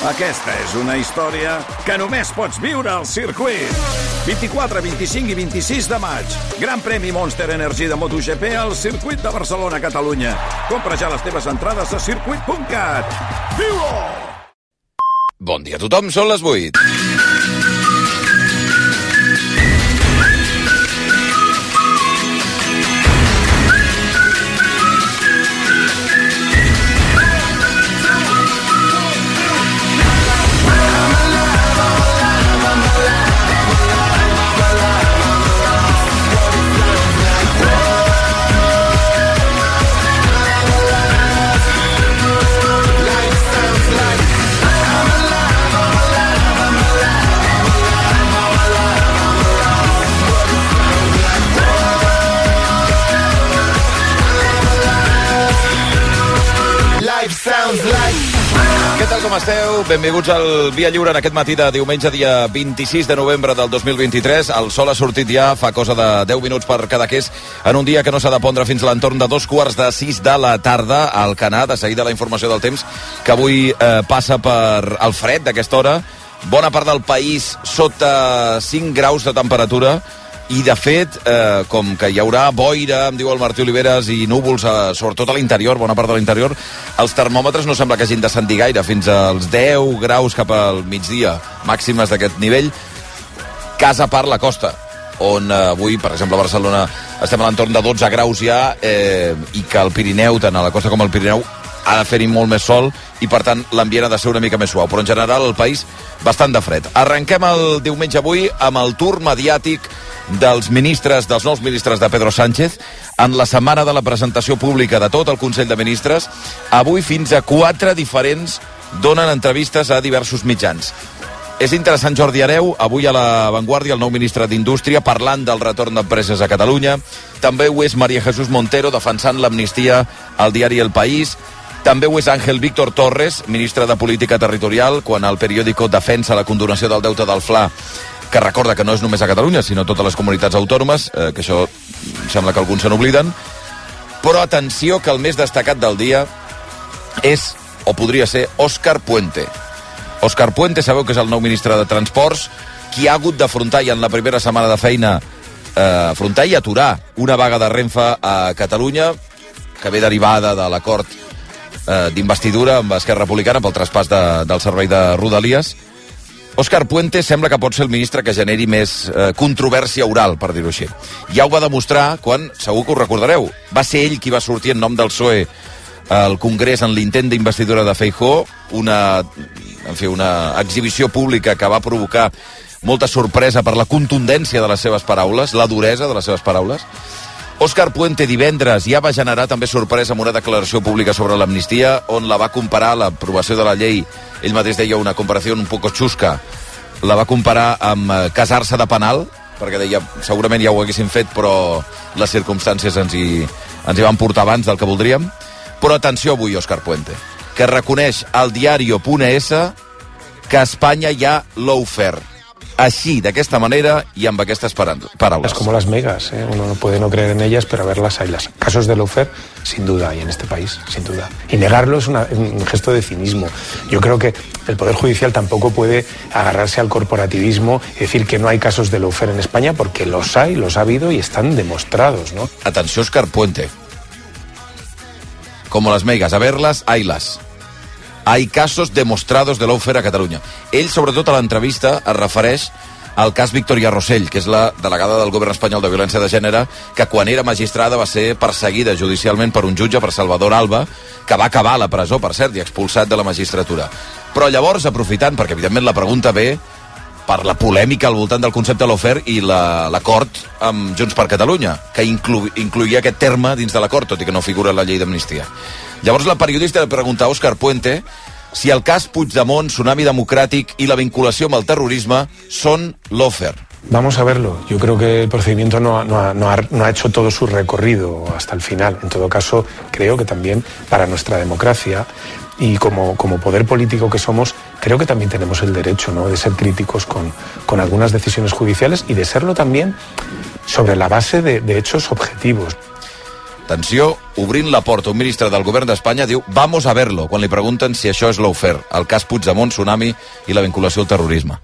Aquesta és una història que només pots viure al circuit. 24, 25 i 26 de maig. Gran premi Monster Energy de MotoGP al circuit de Barcelona, Catalunya. Compra ja les teves entrades a circuit.cat. Viu-ho! Bon dia a tothom, són les 8. Què tal, com esteu? Benvinguts al Via Lliure en aquest matí de diumenge, dia 26 de novembre del 2023. El sol ha sortit ja fa cosa de 10 minuts per Cadaqués en un dia que no s'ha de pondre fins a l'entorn de 5:45 de la tarda al Canà. De seguida la informació del temps, que avui passa per el fred d'aquesta hora. Bona part del país sota 5 graus de temperatura. I, de fet, com que hi haurà boira, em diu el Martí Oliveres, i núvols, sobretot a l'interior, bona part de l'interior, els termòmetres no sembla que hagin descendir gaire, fins als 10 graus cap al migdia, màximes d'aquest nivell, cas a part la costa, on avui, per exemple, a Barcelona estem a l'entorn de 12 graus ja, i que al Pirineu, tant a la costa com al Pirineu, ha de fer-hi molt més sol i, per tant, l'ambient ha de ser una mica més suau. Però, en general, el país bastant de fred. Arrenquem el diumenge avui amb el tour mediàtic dels nous ministres de Pedro Sánchez en la setmana de la presentació pública de tot el Consell de Ministres. Avui fins a 4 diferents donen entrevistes a diversos mitjans. És interessant Jordi Hereu, avui a La Vanguardia, el nou ministre d'Indústria, parlant del retorn d'empreses a Catalunya. També ho és María Jesús Montero, defensant l'amnistia al diari El País. També ho és Ángel Víctor Torres, ministre de Política Territorial, quan el periòdico defensa la condonació del deute del Fla, que recorda que no és només a Catalunya, sinó a totes les comunitats autònomes, que això sembla que alguns se n'obliden. Però atenció, que el més destacat del dia és, o podria ser, Óscar Puente. Óscar Puente, sabeu que és el nou ministre de Transports, qui ha hagut d'afrontar, i en la primera setmana de feina, afrontar i aturar una vaga de Renfe a Catalunya, que ve derivada de l'acord d'investidura amb Esquerra Republicana pel traspàs del servei de Rodalies. Óscar Puente sembla que pot ser el ministre que generi més controvèrsia oral, per dir-ho així. Ja ho va demostrar quan, segur que ho recordareu, va ser ell qui va sortir en nom del PSOE al Congrés en l'intent d'investidura de Feijóo, una exhibició pública que va provocar molta sorpresa per la contundència de les seves paraules, la duresa de les seves paraules. Óscar Puente divendres ja va generar també sorpresa amb una declaració pública sobre l'amnistia, on la va comparar, l'aprovació de la llei, ell mateix deia una comparació un poco xusca, la va comparar amb casar-se de penal, perquè deia, segurament ja ho haguéssim fet, però les circumstàncies ens hi van portar abans del que voldríem. Però atenció avui, Óscar Puente, que reconeix al diario.es que a Espanya hi ha lawfare. Así, de esta manera y amb aquestes paraules. Es como las megas, uno no puede no creer en ellas, pero a verlas hay. Las casos de lawfare, sin duda, hay en este país, sin duda. Y negarlo es un gesto de cinismo. Yo creo que el Poder Judicial tampoco puede agarrarse al corporativismo y decir que no hay casos de lawfare en España, porque los hay, los ha habido y están demostrados, ¿no? Atenció, Óscar Puente. Como las megas, a verlas, haylas. Hay casos demostrados de lawfare a Catalunya. Ell, sobretot a l'entrevista, es refereix al cas Victoria Rosell, que és la delegada del govern espanyol de violència de gènere, que quan era magistrada va ser perseguida judicialment per un jutge, per Salvador Alba, que va acabar a la presó, per cert, i expulsat de la magistratura. Però llavors, aprofitant, perquè evidentment la pregunta ve per la polèmica al voltant del concepte lawfare i l'acord amb Junts per Catalunya, que incluïa aquest terme dins de l'acord, tot i que no figura en la llei d'amnistia. Llavors la periodista le pregunta a Óscar Puente si el cas Puigdemont, Tsunami Democràtic i la vinculació amb el terrorisme són lawfare. Vamos a verlo. Yo creo que el procedimiento no ha hecho todo su recorrido hasta el final. En todo caso, creo que también para nuestra democracia y como poder político que somos, creo que también tenemos el derecho, ¿no?, de ser críticos con algunas decisiones judiciales y de serlo también sobre la base de hechos objetivos. atenció, obrint la porta, un ministre del govern d'Espanya diu vamos a verlo, quan li pregunten si això és lawfare, el cas Puigdemont, Tsunami i la vinculació al terrorisme.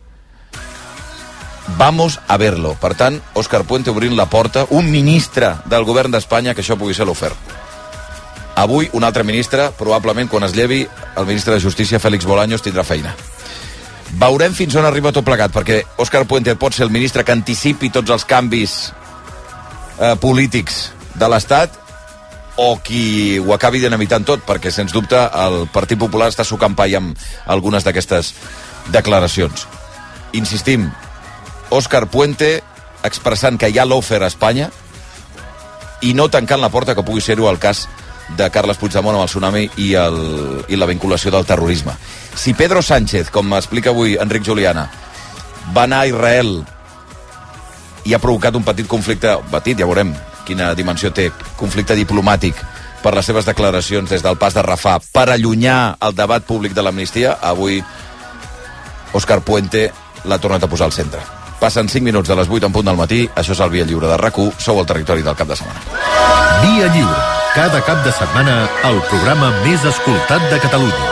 Vamos a verlo. Per tant, Òscar Puente obrint la porta, un ministre del govern d'Espanya, que això pugui ser lawfare. Avui, un altre ministre, probablement quan es llevi, el ministre de Justícia, Félix Bolaños, tindrà feina. Veurem fins on arriba tot plegat, perquè Òscar Puente pot ser el ministre que anticipi tots els canvis polítics de l'Estat o qui ho acabi dinamitant tot, perquè, sens dubte, el Partit Popular està sucant pai amb algunes d'aquestes declaracions. Insistim, Òscar Puente expressant que hi ha lawfare a Espanya i no tancant la porta que pugui ser-ho el cas de Carles Puigdemont amb el Tsunami i la vinculació del terrorisme. Si Pedro Sánchez, com explica avui Enric Juliana, va anar a Israel i ha provocat un petit conflicte, ja veurem quina dimensió té, conflicte diplomàtic per les seves declaracions des del pas de Rafah per allunyar el debat públic de l'amnistia, avui Òscar Puente l'ha tornat a posar al centre. Passen 5 minuts de les 8 en punt del matí, això és el Via Lliure de RAC1, sou al territori del cap de setmana. Via Lliure, cada cap de setmana el programa més escoltat de Catalunya.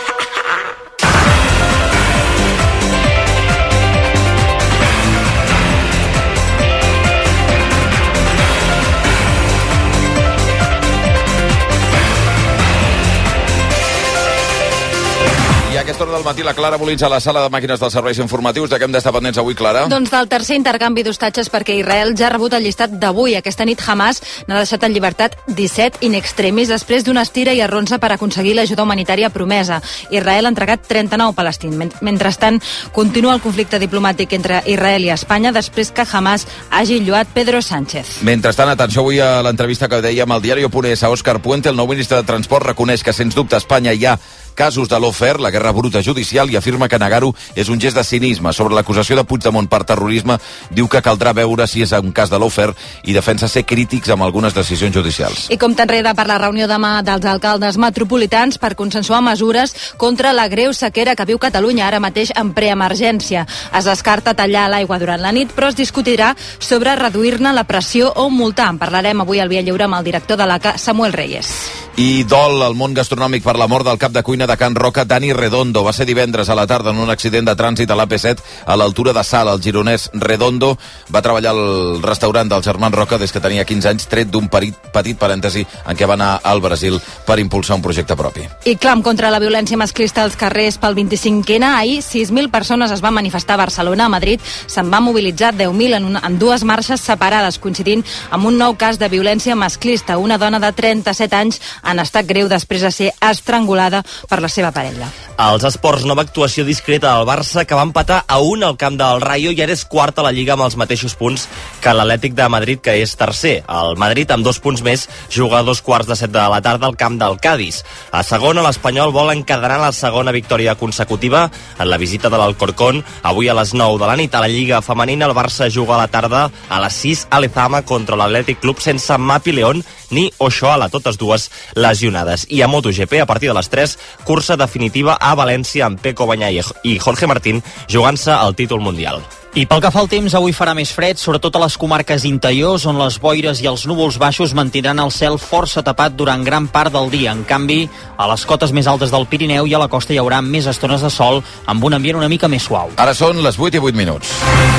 A aquesta hora del matí la Clara Molins a la sala de màquines dels serveis informatius. De què hem d'estar pendents avui, Clara? Doncs del tercer intercanvi d'hostatges, perquè Israel ja ha rebut el llistat d'avui. Aquesta nit Hamas n'ha deixat en llibertat 17 in extremis després d'una estira i arronsa per aconseguir l'ajuda humanitària promesa. Israel ha entregat 39 palestins. Mentrestant, continua el conflicte diplomàtic entre Israel i Espanya després que Hamas hagi lluat Pedro Sánchez. Mentrestant, atenció avui a l'entrevista que dèiem al diario.es a Òscar Puente. El nou ministre de Transport reconeix que, sens dubte, a Espanya hi ha casos de lawfare, la guerra bruta judicial, i afirma que negar-ho és un gest de cinisme. Sobre l'acusació de Puigdemont per terrorisme, diu que caldrà veure si és un cas de lawfare i defensa ser crítics amb algunes decisions judicials. I com t'enreda per la reunió demà dels alcaldes metropolitans per consensuar mesures contra la greu sequera que viu Catalunya ara mateix en preemergència. Es descarta tallar l'aigua durant la nit, però es discutirà sobre reduir-ne la pressió o multar. En parlarem avui al Via Lliure amb el director de l'ACA, Samuel Reyes. I dol al món gastronòmic per la mort del cap de cuina de Can Roca, Dani Redondo. Va ser divendres a la tarda en un accident de trànsit a l'AP7 a l'altura de Salt. El gironès Redondo va treballar al restaurant dels germans Roca des que tenia 15 anys, tret d'un petit parèntesi en què va anar al Brasil per impulsar un projecte propi. I clam contra la violència masclista als carrers pel 25N. Ahir 6.000 persones es van manifestar a Barcelona. A Madrid se'n van mobilitzar 10.000 en dues marxes separades, coincidint amb un nou cas de violència masclista. Una dona de 37 anys en estat greu després de ser estrangulada per la seva parella. Els esports, nova actuació discreta del Barça, que va empatar a 1 al camp del Rayo i ara és quart a la Lliga amb els mateixos punts que l'Atlètic de Madrid, que és tercer. El Madrid, amb 2 punts més, juga a 2:45 de la tarda al camp del Cádiz. A segona, l'Espanyol vol encadenar la segona victòria consecutiva en la visita de l'Alcorcón. Avui a les 9 de la nit a la Lliga femenina, el Barça juga a la tarda a les 6 a Lezama contra l'Atlètic Club sense Mapi León ni Oshoala, totes dues lesionades. I a MotoGP, a partir de les 3, cursa definitiva a València amb Pecco Bagnaia i Jorge Martín jugant-se el títol mundial. I pel que fa al temps, avui farà més fred, sobretot a les comarques interiors, on les boires i els núvols baixos mantindran el cel força tapat durant gran part del dia. En canvi, a les cotes més altes del Pirineu i a la costa hi haurà més estones de sol, amb un ambient una mica més suau. Ara són les 8 i 8 minuts.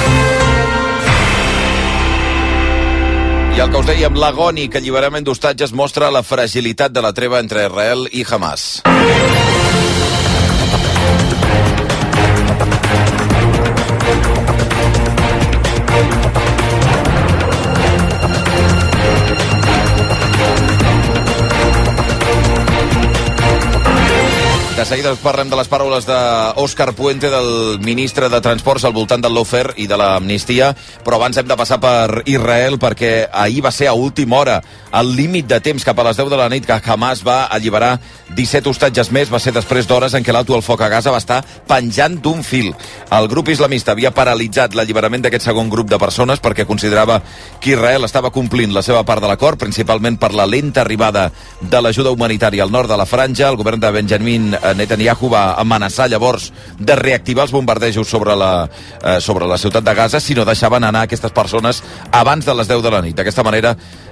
I el que us dèiem, l'agònic alliberament d'hostatges mostra la fragilitat de la treva entre Israel i Hamas. De seguida parlem de les paraules d'Òscar Puente, del ministre de Transports, al voltant del lawfare i de l'amnistia, però abans hem de passar per Israel, perquè ahir va ser a última hora, el límit de temps cap a les 10 de la nit, que Hamas va alliberar 17 hostatges més. Va ser després d'hores en què l'alto al foc a Gaza va estar penjant d'un fil. El grup islamista havia paralitzat l'alliberament d'aquest segon grup de persones perquè considerava que Israel estava complint la seva part de l'acord, principalment per la lenta arribada de l'ajuda humanitària al nord de la franja. El govern de Benjamin Netanyahu va amenaçar llavors de reactivar els bombardejos sobre la ciutat de Gaza si no deixaven anar aquestes persones abans de les 10 de la nit. D'aquesta manera,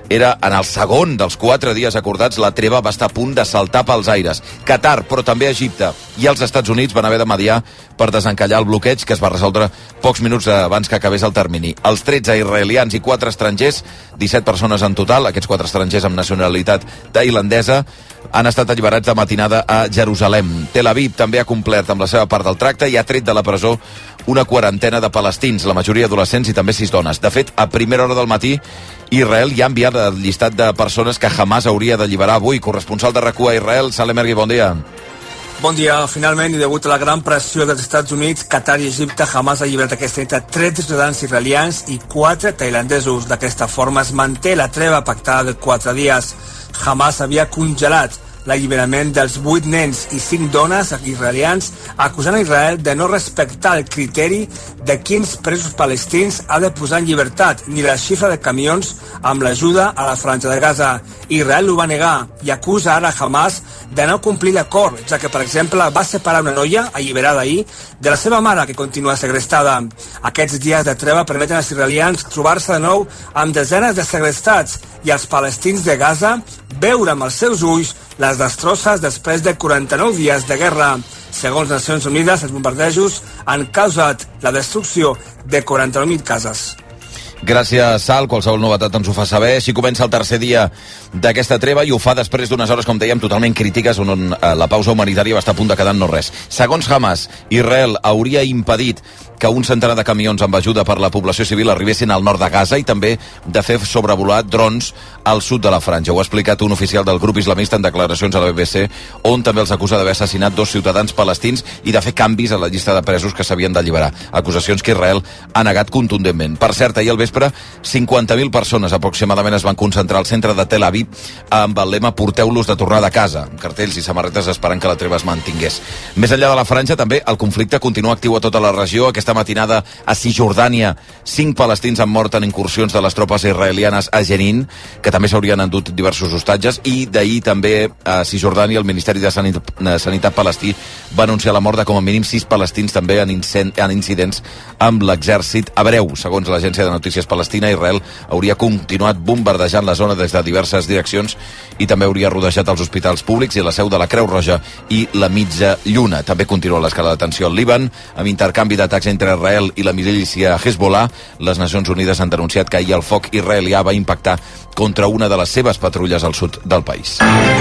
era en el segon dels 4 dies acordats. La treva va estar a punt de saltar pels aires. Qatar, però també Egipte i els Estats Units van haver de mediar per desencallar el bloqueig, que es va resoldre pocs minuts abans que acabés el termini. Els 13 israelians i 4 estrangers, 17 persones en total, aquests 4 estrangers amb nacionalitat tailandesa, han estat alliberats de matinada a Jerusalem. Tel Aviv també ha complert amb la seva part del tracte i ha tret de la presó una quarantena de palestins, la majoria adolescents i també 6 dones. De fet, a primera hora del matí, Israel ja ha enviat el llistat de persones que Hamas hauria d'alliberar avui. Corresponsal de RAC1 a Israel, Salem Ergui, bon dia. Bon dia. Finalment, i degut a la gran pressió dels Estats Units, Qatar i Egipte, Hamas ha alliberat aquesta nit a 13 ciutadans israelians i 4 tailandesos. D'aquesta forma es manté la treva pactada de 4 dies. Hamas havia congelat l'alliberament dels 8 nens i 5 dones israelians, acusant a Israel de no respectar el criteri de quins presos palestins ha de posar en llibertat, ni la xifra de camions amb l'ajuda a la franja de Gaza. Israel ho va negar i acusa ara Hamas de no complir l'acord, ja que, per exemple, va separar una noia, alliberada ahir, de la seva mare, que continua segrestada. Aquests dies de treva permeten als israelians trobar-se de nou amb desenes de segrestats i als palestins de Gaza veure amb els seus ulls les destrosses després de 49 dies de guerra. Segons Nacions Unides, els bombardejos han causat la destrucció de 49.000 cases. Gràcies, Sal. Qualsevol novetat ens ho fa saber. Així comença el tercer dia d'aquesta treva i ho fa després d'unes hores, com dèiem, totalment crítiques, on la pausa humanitària va estar a punt de quedar en no res. Segons Hamas, Israel hauria impedit que un centenar de camions amb ajuda per la població civil arribessin al nord de Gaza i també de fer sobrevolar drons al sud de la franja. Ho ha explicat un oficial del grup islamista en declaracions a la BBC, on també els acusa d'haver assassinat 2 ciutadans palestins i de fer canvis a la llista de presos que s'havien d'alliberar. Acusacions que Israel ha negat contundentment. Per cert, ahir al vespre, 50.000 persones aproximadament es van concentrar al centre de Tel Aviv amb el lema "Porteu-los de tornada a casa", amb cartells i samarretes esperant que la treva es mantingués. Més enllà de la franja, també el conflicte continua actiu a tota la regió. Aquesta matinada a Cisjordània, 5 palestins han mort en incursions de les tropes israelianes a Jenin, que també s'haurien endut diversos hostatges, i d'ahir també a Cisjordània el Ministeri de Sanitat palestí va anunciar la mort de com a mínim 6 palestins també en incidents amb l'exèrcit hebreu. Segons l'agència de notícies palestina, Israel hauria continuat bombardejant la zona des de diverses direccions i també hauria rodejat els hospitals públics i la seu de la Creu Roja i la Mitja Lluna. També continua l'escala de tensió al Líban, amb intercanvi d'atacs entre Israel i la milícia Hezbollah. Les Nacions Unides han denunciat que ahir el foc israelià va impactar contra una de les seves patrulles al sud del país.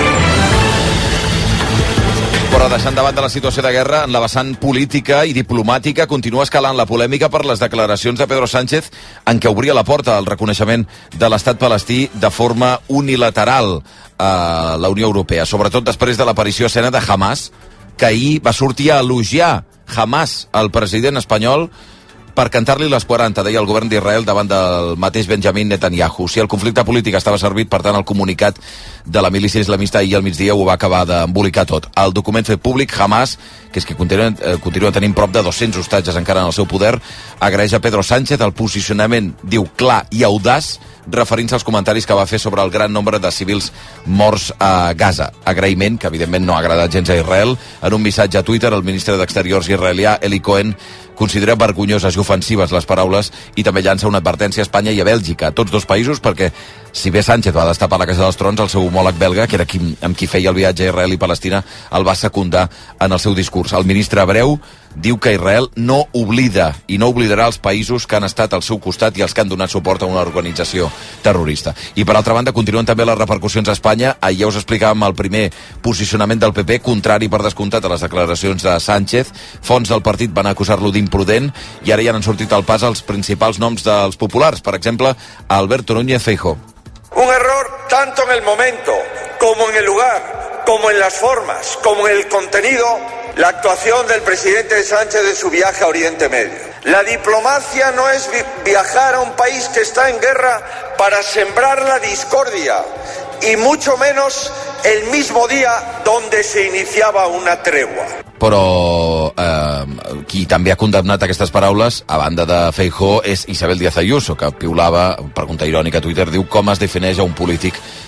Però deixant davant de la situació de guerra, en la vessant política i diplomàtica continua escalant la polèmica per les declaracions de Pedro Sánchez en què obria la porta al reconeixement de l'estat palestí de forma unilateral a la Unió Europea, sobretot després de l'aparició a escena de Hamas, que ahir va sortir a elogiar Hamas, el president espanyol, per cantar-li les 40, deia el govern d'Israel davant del mateix Benjamin Netanyahu. Si el conflicte polític estava servit, per tant, el comunicat de la milícia islamista ahir al migdia ho va acabar d'embolicar tot. El document fet públic, Hamas, que és que continua tenint prop de 200 hostatges encara en el seu poder, agraeix a Pedro Sánchez el posicionament, diu, clar i audaç, referint-se als comentaris que va fer sobre el gran nombre de civils morts a Gaza. Agraïment, que evidentment no ha agradat gens a Israel. En un missatge a Twitter, el ministre d'Exteriors israelià, Eli Cohen, considera vergonyoses i ofensives les paraules i també llança una advertència a Espanya i a Bèlgica, a tots 2 països, perquè si bé Sánchez va destapar la Casa dels Trons, el seu homòleg belga, que era amb qui feia el viatge a Israel i Palestina, el va secundar en el seu discurs. El ministre hebreu diu que Israel no oblida i no oblidarà els països que han estat al seu costat i els que han donat suport a una organització terrorista. I per altra banda, continuen també les repercussions a Espanya. Ahir ja us explicàvem el primer posicionament del PP, contrari per descomptat a les declaracions de Sánchez. Fonts del partit van acusar-lo d'imprudent i ara ja han sortit al pas els principals noms dels populars. Per exemple, Alberto Núñez Feijóo. Un error tanto en el momento, como en el lugar, como en las formas, como en el contenido, la actuación del presidente Sánchez de su viaje a Oriente Medio. La diplomacia no es viajar a un país que está en guerra para sembrar la discordia, y mucho menos el mismo día donde se iniciaba una tregua. Però qui també ha condemnat aquestes paraules, a banda de Feijóo, és Isabel Díaz Ayuso, que piulava, pregunta irònica a Twitter, diu com es defineix a un polític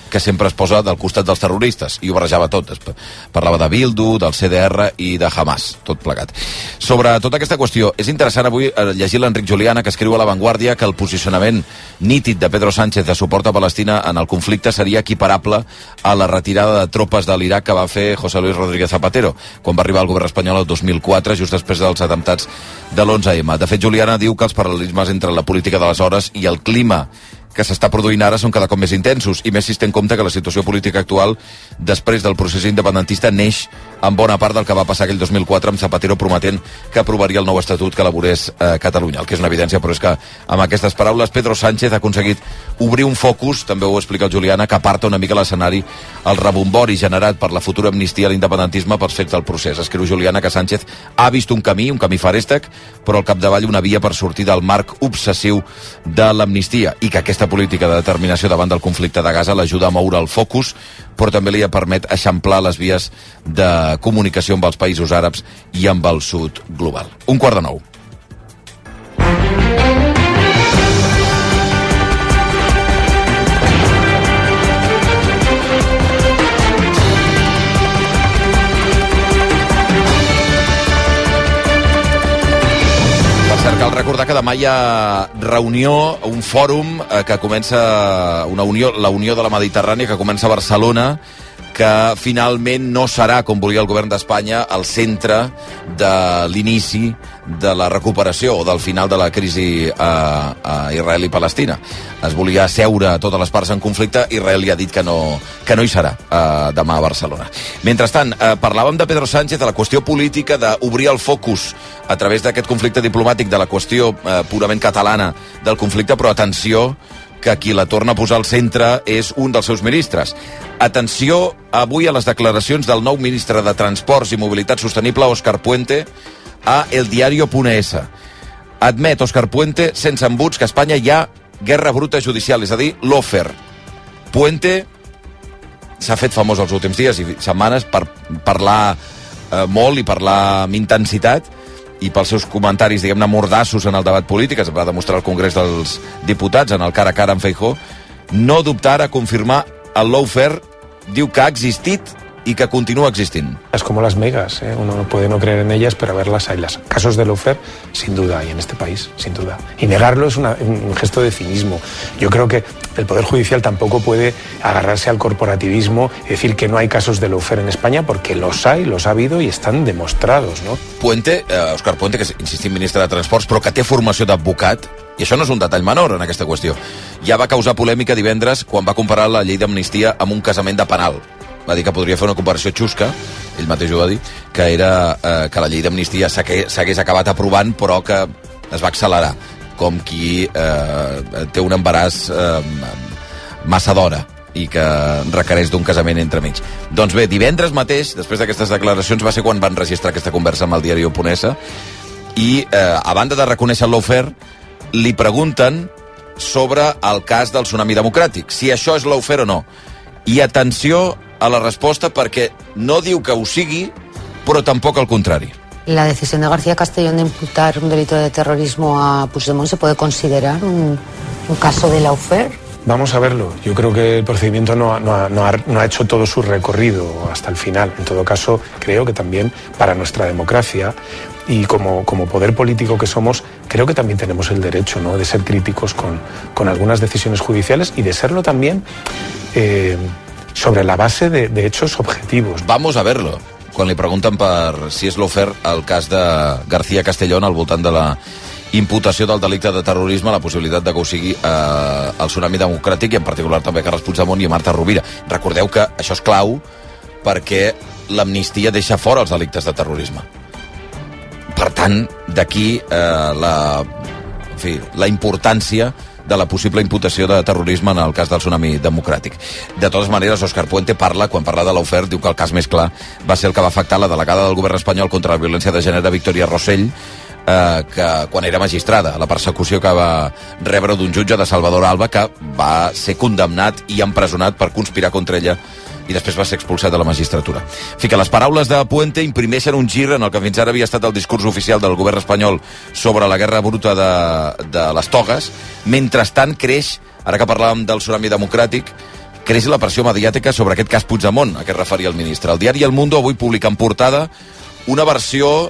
que sempre es posa del costat dels terroristes, i ho barrejava tot. Parlava de Bildu, del CDR i de Hamas, tot plegat. Sobre tota aquesta qüestió, és interessant avui llegir l'Enric Juliana, que escriu a La Vanguardia que el posicionament nítid de Pedro Sánchez de suport a Palestina en el conflicte seria equiparable a la retirada de tropes de l'Iraq que va fer José Luis Rodríguez Zapatero quan va arribar al govern espanyol el 2004, just després dels atemptats de l'11M. De fet, Juliana diu que els paral·lelismes entre la política d'aleshores i el clima que s'està produint ara són cada cop més intensos, i més si es té en compte que la situació política actual després del procés independentista neix en bona part del que va passar aquell 2004 amb Zapatero prometent que aprovaria el nou estatut que elaborés Catalunya. El que és una evidència, però és que amb aquestes paraules Pedro Sánchez ha aconseguit obrir un focus, també ho explica el Juliana, que aparta una mica l'escenari el rebombori generat per la futura amnistia a l'independentisme pels fets del procés. Escriu Juliana que Sánchez ha vist un camí farèstec, però al capdavall una via per sortir del marc obsessiu de l'amnistia, i que aquesta política de determinació davant del conflicte de Gaza l'ajuda a moure el focus, però també li permet eixamplar les vies de comunicació amb els països àrabs i amb el sud global. 8:45. Cal recordar que demà hi ha reunió, un fòrum que comença, la Unió de la Mediterrània, que comença a Barcelona, que finalment no serà, com volia el govern d'Espanya, el centre de l'inici de la recuperació o del final de la crisi a Israel i Palestina. Es volia asseure totes les parts en conflicte. Israel ja ha dit que no hi serà demà a Barcelona. Mentrestant, parlàvem de Pedro Sánchez, de la qüestió política, d'obrir el focus a través d'aquest conflicte diplomàtic, de la qüestió purament catalana del conflicte, però atenció, que qui la torna a posar al centre és un dels seus ministres. Atenció avui a les declaracions del nou ministre de Transports i Mobilitat Sostenible, Òscar Puente, a eldiario.es. Admet Òscar Puente, sense embuts, que a Espanya hi ha guerra bruta judicial, és a dir, lawfare. Puente s'ha fet famós els últims dies i setmanes per parlar molt i parlar amb intensitat, i pels seus comentaris, diguem-ne, mordassos en el debat polític, es va demostrar al Congrés dels Diputats, en el cara a cara amb Feijóo, no dubtar a confirmar el lawfare, diu que ha existit y que continúa existint. Es como las megas, uno puede no creer en ellas, pero verlas hay. Los casos de lawfare, sin duda, hay en este país, sin duda. Y negarlo es un gesto de cinismo. Yo creo que el Poder Judicial tampoco puede agarrarse al corporativismo y decir que no hay casos de lawfare en España, porque los hay, los ha habido y están demostrados, ¿no? Puente, Òscar Puente, que és, insistim, ministre de Transports, però que té formació d'advocat, i això no és un detall menor en aquesta qüestió, ja va causar polèmica divendres quan va comparar la llei d'amnistia amb un casament de penal. Va dir que podria fer una comparació xusca, ell mateix ho va dir, que era que la llei d'amnistia s'hagués acabat aprovant, però que es va accelerar, com qui té un embaràs massa d'hora i que requereix d'un casament entremig. Doncs bé, divendres mateix, després d'aquestes declaracions, va ser quan van registrar aquesta conversa amb el diario.es, i a banda de reconèixer el lawfare, li pregunten sobre el cas del tsunami democràtic, si això és lawfare o no. I atenció a la resposta, perquè no diu que ho sigui, però tampoc el contrari. La decisión de García Castellón de imputar un delito de terrorismo a Puigdemont se puede considerar un caso de lawfare. Vamos a verlo. Yo creo que el procedimiento no ha hecho todo su recorrido hasta el final. En todo caso, creo que también para nuestra democracia y como poder político que somos, creo que también tenemos el derecho, ¿no?, de ser críticos con algunas decisiones judiciales y de serlo también sobre la base de hechos objetivos. Vamos a verlo. Quan li pregunten per si és lawfare el cas de García Castellón al voltant de la imputació del delicte de terrorisme, la possibilitat de que ho sigui el tsunami democràtic, i en particular també Carles Puigdemont i Marta Rovira. Recordeu que això és clau perquè l'amnistia deixa fora els delictes de terrorisme. Per tant, d'aquí la importància de la possible imputació de terrorisme en el cas del tsunami democràtic. De totes maneres, Òscar Puente quan parla de lawfare, diu que el cas més clar va ser el que va afectar la delegada del govern espanyol contra la violència de gènere, Victoria Rossell, que quan era magistrada, la persecució que va rebre d'un jutge de Salvador Alba, que va ser condemnat i empresonat per conspirar contra ella i després va ser expulsat de la magistratura. Que les paraules de Puente imprimeixen un gir en el que fins ara havia estat el discurs oficial del govern espanyol sobre la guerra bruta de les togues. Mentrestant creix, ara que parlàvem del tsunami democràtic, creix la pressió mediàtica sobre aquest cas Puigdemont, a què es referia el ministre. El diari El Mundo avui publica en portada una versió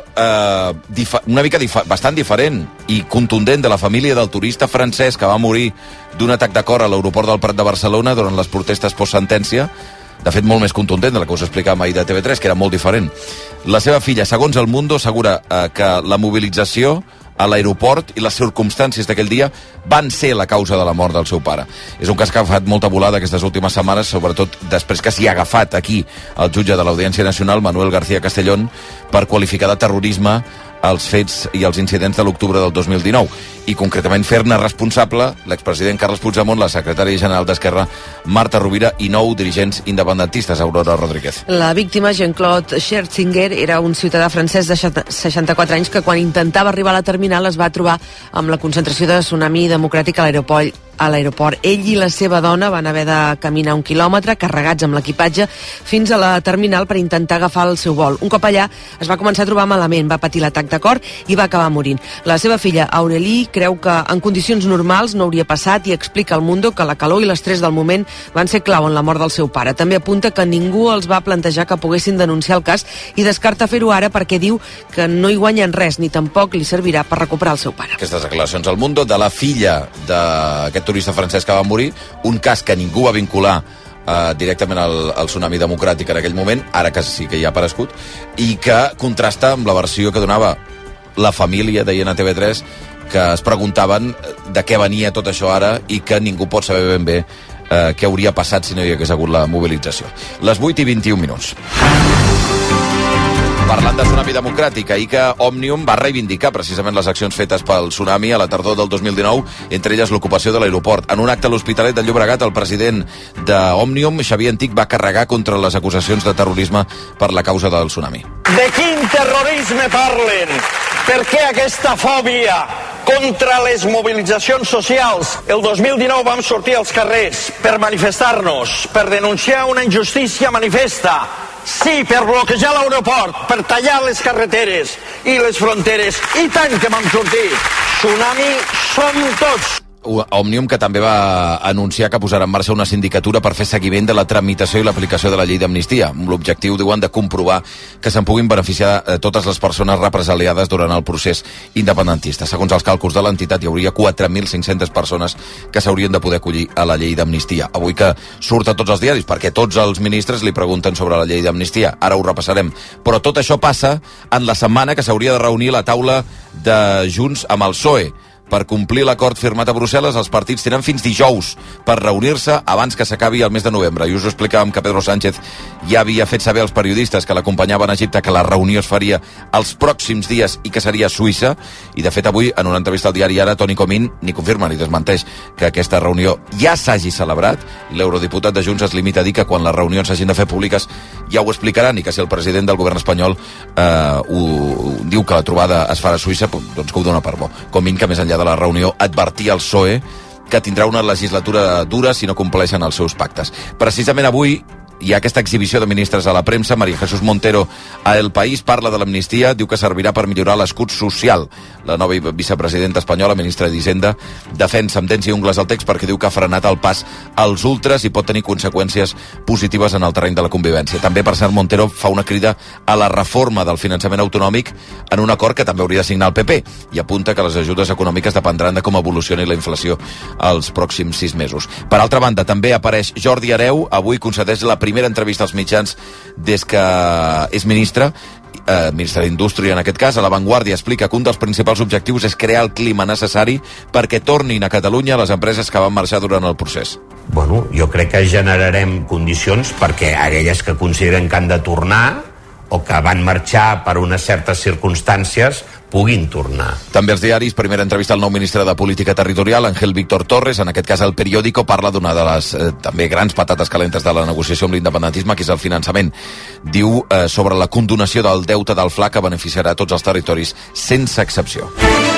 bastant diferent i contundent de la família del turista francès que va morir d'un atac de cor a l'aeroport del Prat de Barcelona durant les protestes post-sentència. De fet, molt més contundent de la que us explicàvem ahir de TV3, que era molt diferent. La seva filla, segons El Mundo, assegura que la mobilització a l'aeroport i les circumstàncies d'aquell dia van ser la causa de la mort del seu pare. És un cas que ha agafat molta volada aquestes últimes setmanes, sobretot després que s'hi ha agafat aquí el jutge de l'Audiència Nacional, Manuel García Castellón, per qualificar de terrorisme els fets i els incidents de l'octubre del 2019 i concretament fer-ne responsable l'expresident Carles Puigdemont, la secretària general d'Esquerra Marta Rovira i 9 dirigents independentistes. Aurora Rodríguez. La víctima, Jean-Claude Scherzinger, era un ciutadà francès de 64 anys que quan intentava arribar a la terminal es va trobar amb la concentració de Tsunami Democràtic a l'aeroport. Ell i la seva dona van haver de caminar 1 quilòmetre carregats amb l'equipatge fins a la terminal per intentar agafar el seu vol. Un cop allà es va començar a trobar malament, va patir l'atac de cor i va acabar morint. La seva filla, Aurélie, creu que en condicions normals no hauria passat i explica al Mundo que la calor i l'estrès del moment van ser clau en la mort del seu pare. També apunta que ningú els va plantejar que poguessin denunciar el cas i descarta fer-ho ara perquè diu que no hi guanyen res ni tampoc li servirà per recuperar el seu pare. Aquestes declaracions al Mundo de la filla d'aquest turista francès que va morir, un cas que ningú va vincular directament al Tsunami Democràtic en aquell moment, ara que sí que hi ha aparegut, i que contrasta amb la versió que donava la família, deien a TV3, que es preguntaven de què venia tot això ara i que ningú pot saber ben bé què hauria passat si no hi hagués hagut la mobilització. Les 8:21. Parlant de Tsunami Democràtic, ahir que Òmnium va reivindicar precisament les accions fetes pel Tsunami a la tardor del 2019, entre elles l'ocupació de l'aeroport. En un acte a l'Hospitalet de Llobregat, el president d'Òmnium, Xavier Antic, va carregar contra les acusacions de terrorisme per la causa del Tsunami. De quin terrorisme parlen? Per què aquesta fòbia contra les mobilitzacions socials? El 2019 vam sortir als carrers per manifestar-nos, per denunciar una injustícia manifesta. Sí, per bloquejar l'aeroport, per tallar les carreteres i les fronteres. I tant que vam sortir. Tsunami som tots. Òmnium, que també va anunciar que posarà en marxa una sindicatura per fer seguiment de la tramitació i l'aplicació de la llei d'amnistia. L'objectiu, diuen, de comprovar que se'n puguin beneficiar totes les persones represaliades durant el procés independentista. Segons els càlculs de l'entitat, hi hauria 4.500 persones que s'haurien de poder acollir a la llei d'amnistia. Avui que surt a tots els diaris, perquè tots els ministres li pregunten sobre la llei d'amnistia. Ara ho repassarem. Però tot això passa en la setmana que s'hauria de reunir la taula de Junts amb el PSOE. Per complir l'acord firmat a Brussel·les, els partits tenen fins dijous per reunir-se abans que s'acabi el mes de novembre. I us ho explicàvem que Pedro Sánchez ja havia fet saber als periodistes que l'acompanyaven a Egipte que la reunió es faria els pròxims dies i que seria a Suïssa. I, de fet, avui, en una entrevista al diari Ara, Toni Comín ni confirma ni desmenteix que aquesta reunió ja s'hagi celebrat. L'eurodiputat de Junts es limita a dir que quan les reunions s'hagin de fer públiques ja ho explicaran i que si el president del govern espanyol diu que la trobada es farà a Suïssa, doncs que ho dona per bo. Comín, que més enllà de la reunió advertia al PSOE que tindrà una legislatura dura si no compleixen els seus pactes. Precisament avui hi ha aquesta exhibició de ministres a la premsa. María Jesús Montero a El País parla de l'amnistia, diu que servirà per millorar l'escut social. La nova vicepresidenta espanyola, ministra d'Hisenda, defensa amb dents i ungles el text perquè diu que ha frenat el pas als ultres i pot tenir conseqüències positives en el terreny de la convivència. També, per cert, Montero fa una crida a la reforma del finançament autonòmic en un acord que també hauria de signar el PP i apunta que les ajudes econòmiques dependran de com evolucioni la inflació els pròxims 6 mesos. Per altra banda, també apareix Jordi Hereu. Avui concedeix la primera entrevista als mitjans des que és ministre d'Indústria en aquest cas. A La Vanguardia explica que un dels principals objectius és crear el clima necessari perquè tornin a Catalunya les empreses que van marxar durant el procés. Bueno, jo crec que generarem condicions perquè aquelles que consideren que han de tornar o que van marxar per unes certes circumstàncies puguin tornar. També els diaris, primera entrevista al nou ministre de Política Territorial, Ángel Víctor Torres. En aquest cas, El Periódico parla d'una de les també grans patates calentes de la negociació amb l'independentisme, que és el finançament. Diu sobre la condonació del deute del FLA que beneficiarà tots els territoris sense excepció.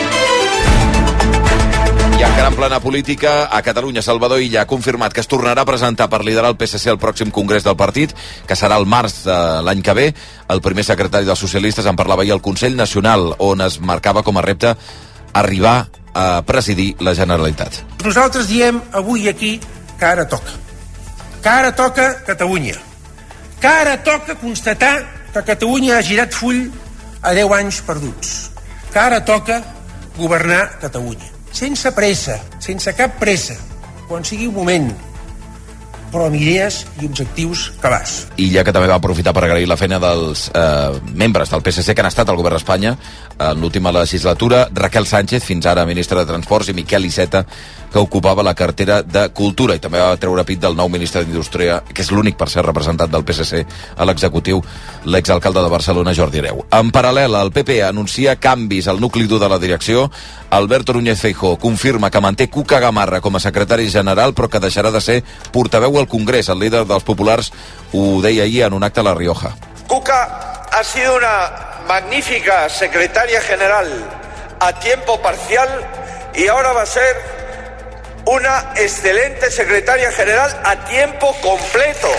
I encara en plena política, a Catalunya, Salvador Illa ha confirmat que es tornarà a presentar per liderar el PSC al pròxim congrés del partit, que serà el març de l'any que ve. El primer secretari dels socialistes en parlava ahir al Consell Nacional, on es marcava com a repte arribar a presidir la Generalitat. Nosaltres diem avui aquí que ara toca. que ara toca Catalunya, que ara toca constatar que Catalunya ha girat full a 10 anys perduts, que ara toca governar Catalunya. Sense pressa, sense cap pressa, quan sigui un moment, però amb idees i objectius clars. Illa, que també va aprofitar per agrair la feina dels membres del PSC que han estat al govern d'Espanya en l'última legislatura, Raquel Sánchez, fins ara ministra de Transports, i Miquel Iceta, que ocupava la cartera de Cultura, i també va treure pit del nou ministre d'Indústria, que és l'únic per ser representat del PSC a l'executiu, l'exalcalde de Barcelona, Jordi Hereu. En paral·lel, el PP anuncia canvis al nucli dur de la direcció. Alberto Núñez Feijóo confirma que manté Cuca Gamarra com a secretari general, però que deixarà de ser portaveu al Congrés. El líder dels populars ho deia ahir en un acte a La Rioja. Cuca ha sido una magnífica secretaria general a tiempo parcial y ahora va a ser una excelente secretaria general a tiempo completo.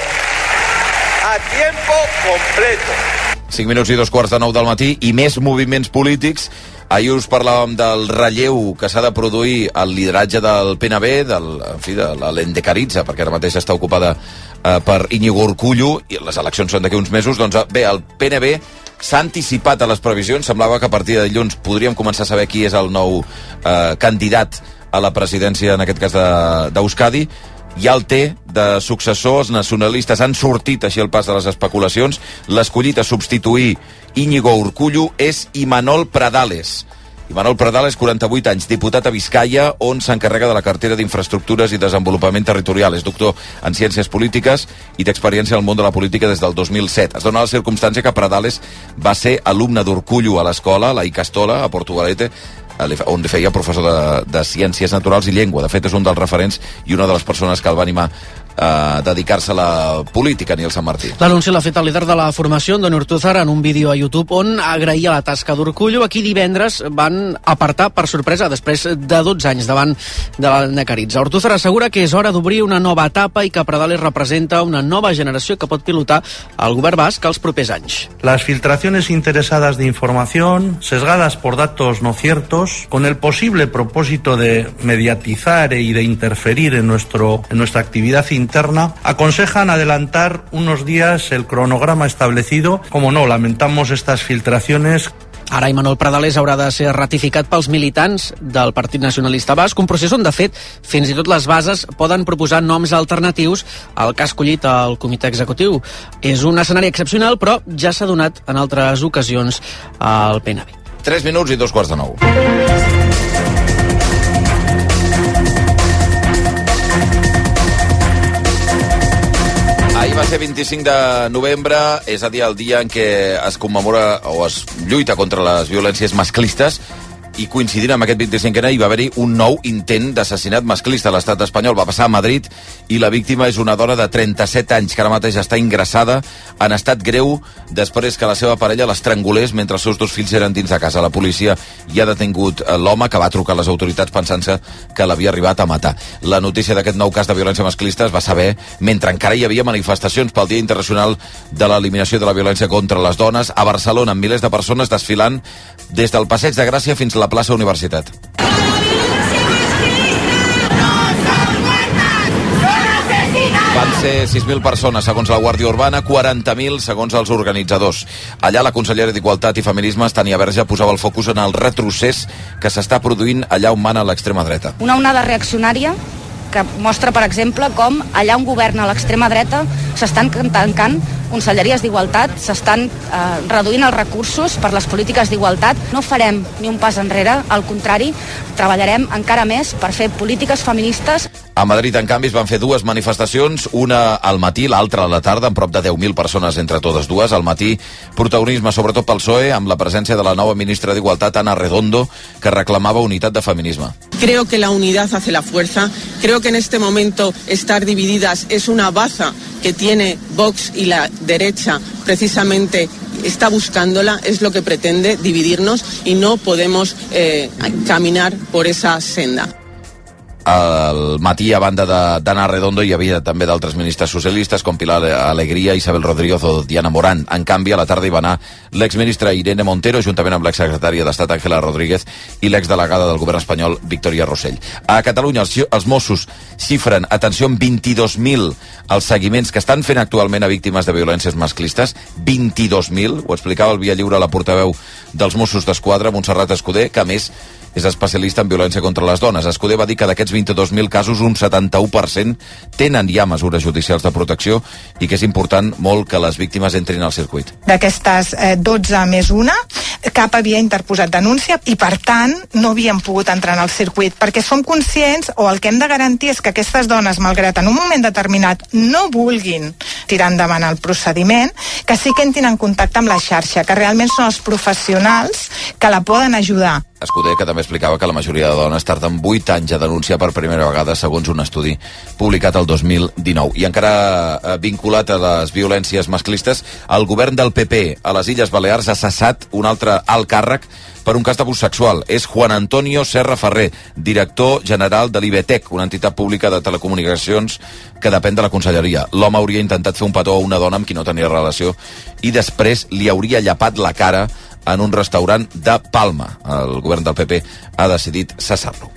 A tiempo completo. 5 minuts i 2:15 del matí i més moviments polítics. Ahir us parlàvem del relleu que s'ha de produir al lideratge del PNB, de la Lendecaritza, perquè ara mateix està ocupada per Íñigo Urkullu, i les eleccions són d'aquí uns mesos. Doncs bé, el PNB s'ha anticipat a les previsions. Semblava que a partir de dilluns podríem començar a saber qui és el nou candidat a la presidència, en aquest cas d'Euskadi. Ja el té de successor. Els nacionalistes han sortit així al pas de les especulacions. L'escollit a substituir Íñigo Urkullu és Imanol Pradales. Imanol Pradales, 48 anys, diputat a Vizcaya, on s'encarrega de la cartera d'Infraestructures i Desenvolupament Territorial. És doctor en Ciències Polítiques i d'experiència al món de la política des del 2007. Es dona la circumstància que Pradales va ser alumne d'Urkullu a l'escola, la Icastola, a Portugalete, on feia professor de Ciències Naturals i Llengua. De fet, és un dels referents i una de les persones que el va animar a dedicar-se a la política, Nil Sant Martí. L'anunci l'ha fet el líder de la formació, Don Ortúzar, en un vídeo a YouTube on agraïa la tasca d'Urkullu. Aquí divendres van apartar per sorpresa després de 12 anys davant de la Lendecaritza. Ortúzar assegura que és hora d'obrir una nova etapa i que Pradales representa una nova generació que pot pilotar el govern basc els propers anys. Las filtraciones interesadas de información, sesgadas por datos no ciertos, con el posible propósito de mediatizar y de interferir en nuestra actividad interna, aconsejan adelantar unos días el cronograma establecido. Como no, lamentamos estas filtraciones. Ara Imanol Pradales haurà de ser ratificat pels militants del Partit Nacionalista Basc, un procés on, de fet, fins i tot les bases poden proposar noms alternatius al que ha escollit el comitè executiu. És un escenari excepcional, però ja s'ha donat en altres ocasions al PNB. 3 minuts i 2:15. Ahir va ser 25 de novembre, és a dir, el dia en què es commemora o es lluita contra les violències masclistes, i coincidint amb aquest 25ena hi va haver-hi un nou intent d'assassinat masclista a l'estat espanyol. Va passar a Madrid i la víctima és una dona de 37 anys que ara mateix està ingressada en estat greu després que la seva parella l'estrangulés mentre els seus 2 fills eren dins de casa. La policia ja ha detingut l'home, que va trucar a les autoritats pensant-se que l'havia arribat a matar. La notícia d'aquest nou cas de violència masclista es va saber mentre encara hi havia manifestacions pel Dia Internacional de l'Eliminació de la Violència contra les Dones a Barcelona, amb milers de persones desfilant des del Passeig de Gràcia fins a la plaça Universitat. Van ser 6.000 persones, segons la Guàrdia Urbana, 40.000, segons els organitzadors. Allà la consellera d'Igualtat i Feminismes, Tania Verge, posava el focus en el retrocés que s'està produint allà on mana l'extrema dreta. Una onada reaccionària que mostra, per exemple, com allà on governa l'extrema dreta s'estan tancant conselleries d'igualtat, s'estan reduint els recursos per les polítiques d'igualtat. No farem ni un pas enrere, al contrari, treballarem encara més per fer polítiques feministes. A Madrid, en canvi, es van fer 2 manifestacions, una al matí, l'altra a la tarda, amb prop de 10.000 persones entre totes dues. Al matí, protagonisme sobretot pel PSOE, amb la presència de la nova ministra d'Igualtat, Ana Redondo, que reclamava unitat de feminisme. Creo que la unidad hace la fuerza. Creo que en este momento estar divididas es una baza que tiene Vox y la derecha precisamente está buscándola, es lo que pretende, dividirnos, y no podemos caminar por esa senda. Al matí, a banda d'Anna Redondo, hi havia també d'altres ministres socialistes com Pilar Alegría, Isabel Rodríguez o Diana Morán. En canvi, a la tarda hi va anar l'exministra Irene Montero, juntament amb l'exsecretària d'Estat Ángela Rodríguez i l'exdelegada del govern espanyol Victoria Rossell. A Catalunya, els Mossos xifren, atenció, en 22.000 els seguiments que estan fent actualment a víctimes de violències masclistes. 22.000, ho explicava el Via Lliure la portaveu dels Mossos d'Esquadra, Montserrat Escudé, que a més és especialista en violència contra les dones. Escudé va dir que d'aquests 22.000 casos, un 71% tenen ja mesures judicials de protecció i que és important molt que les víctimes entrin al circuit. D'aquestes 12 més una, cap havia interposat denúncia i, per tant, no havien pogut entrar en el circuit, perquè som conscients, o el que hem de garantir és que aquestes dones, malgrat en un moment determinat no vulguin tirar endavant el procediment, que sí que entrin en contacte amb la xarxa, que realment són els professionals que la poden ajudar. Escudé, que també explicava que la majoria de dones tarden 8 anys a denunciar per primera vegada, segons un estudi publicat el 2019. I encara vinculat a les violències masclistes, el govern del PP a les Illes Balears ha cessat un altre alt càrrec per un cas d'abús sexual. És Juan Antonio Serra Ferrer, director general de l'IBETEC, una entitat pública de telecomunicacions que depèn de la conselleria. L'home hauria intentat fer un petó a una dona amb qui no tenia relació i després li hauria llapat la cara en un restaurant de Palma. El govern del PP ha decidit cessar-lo.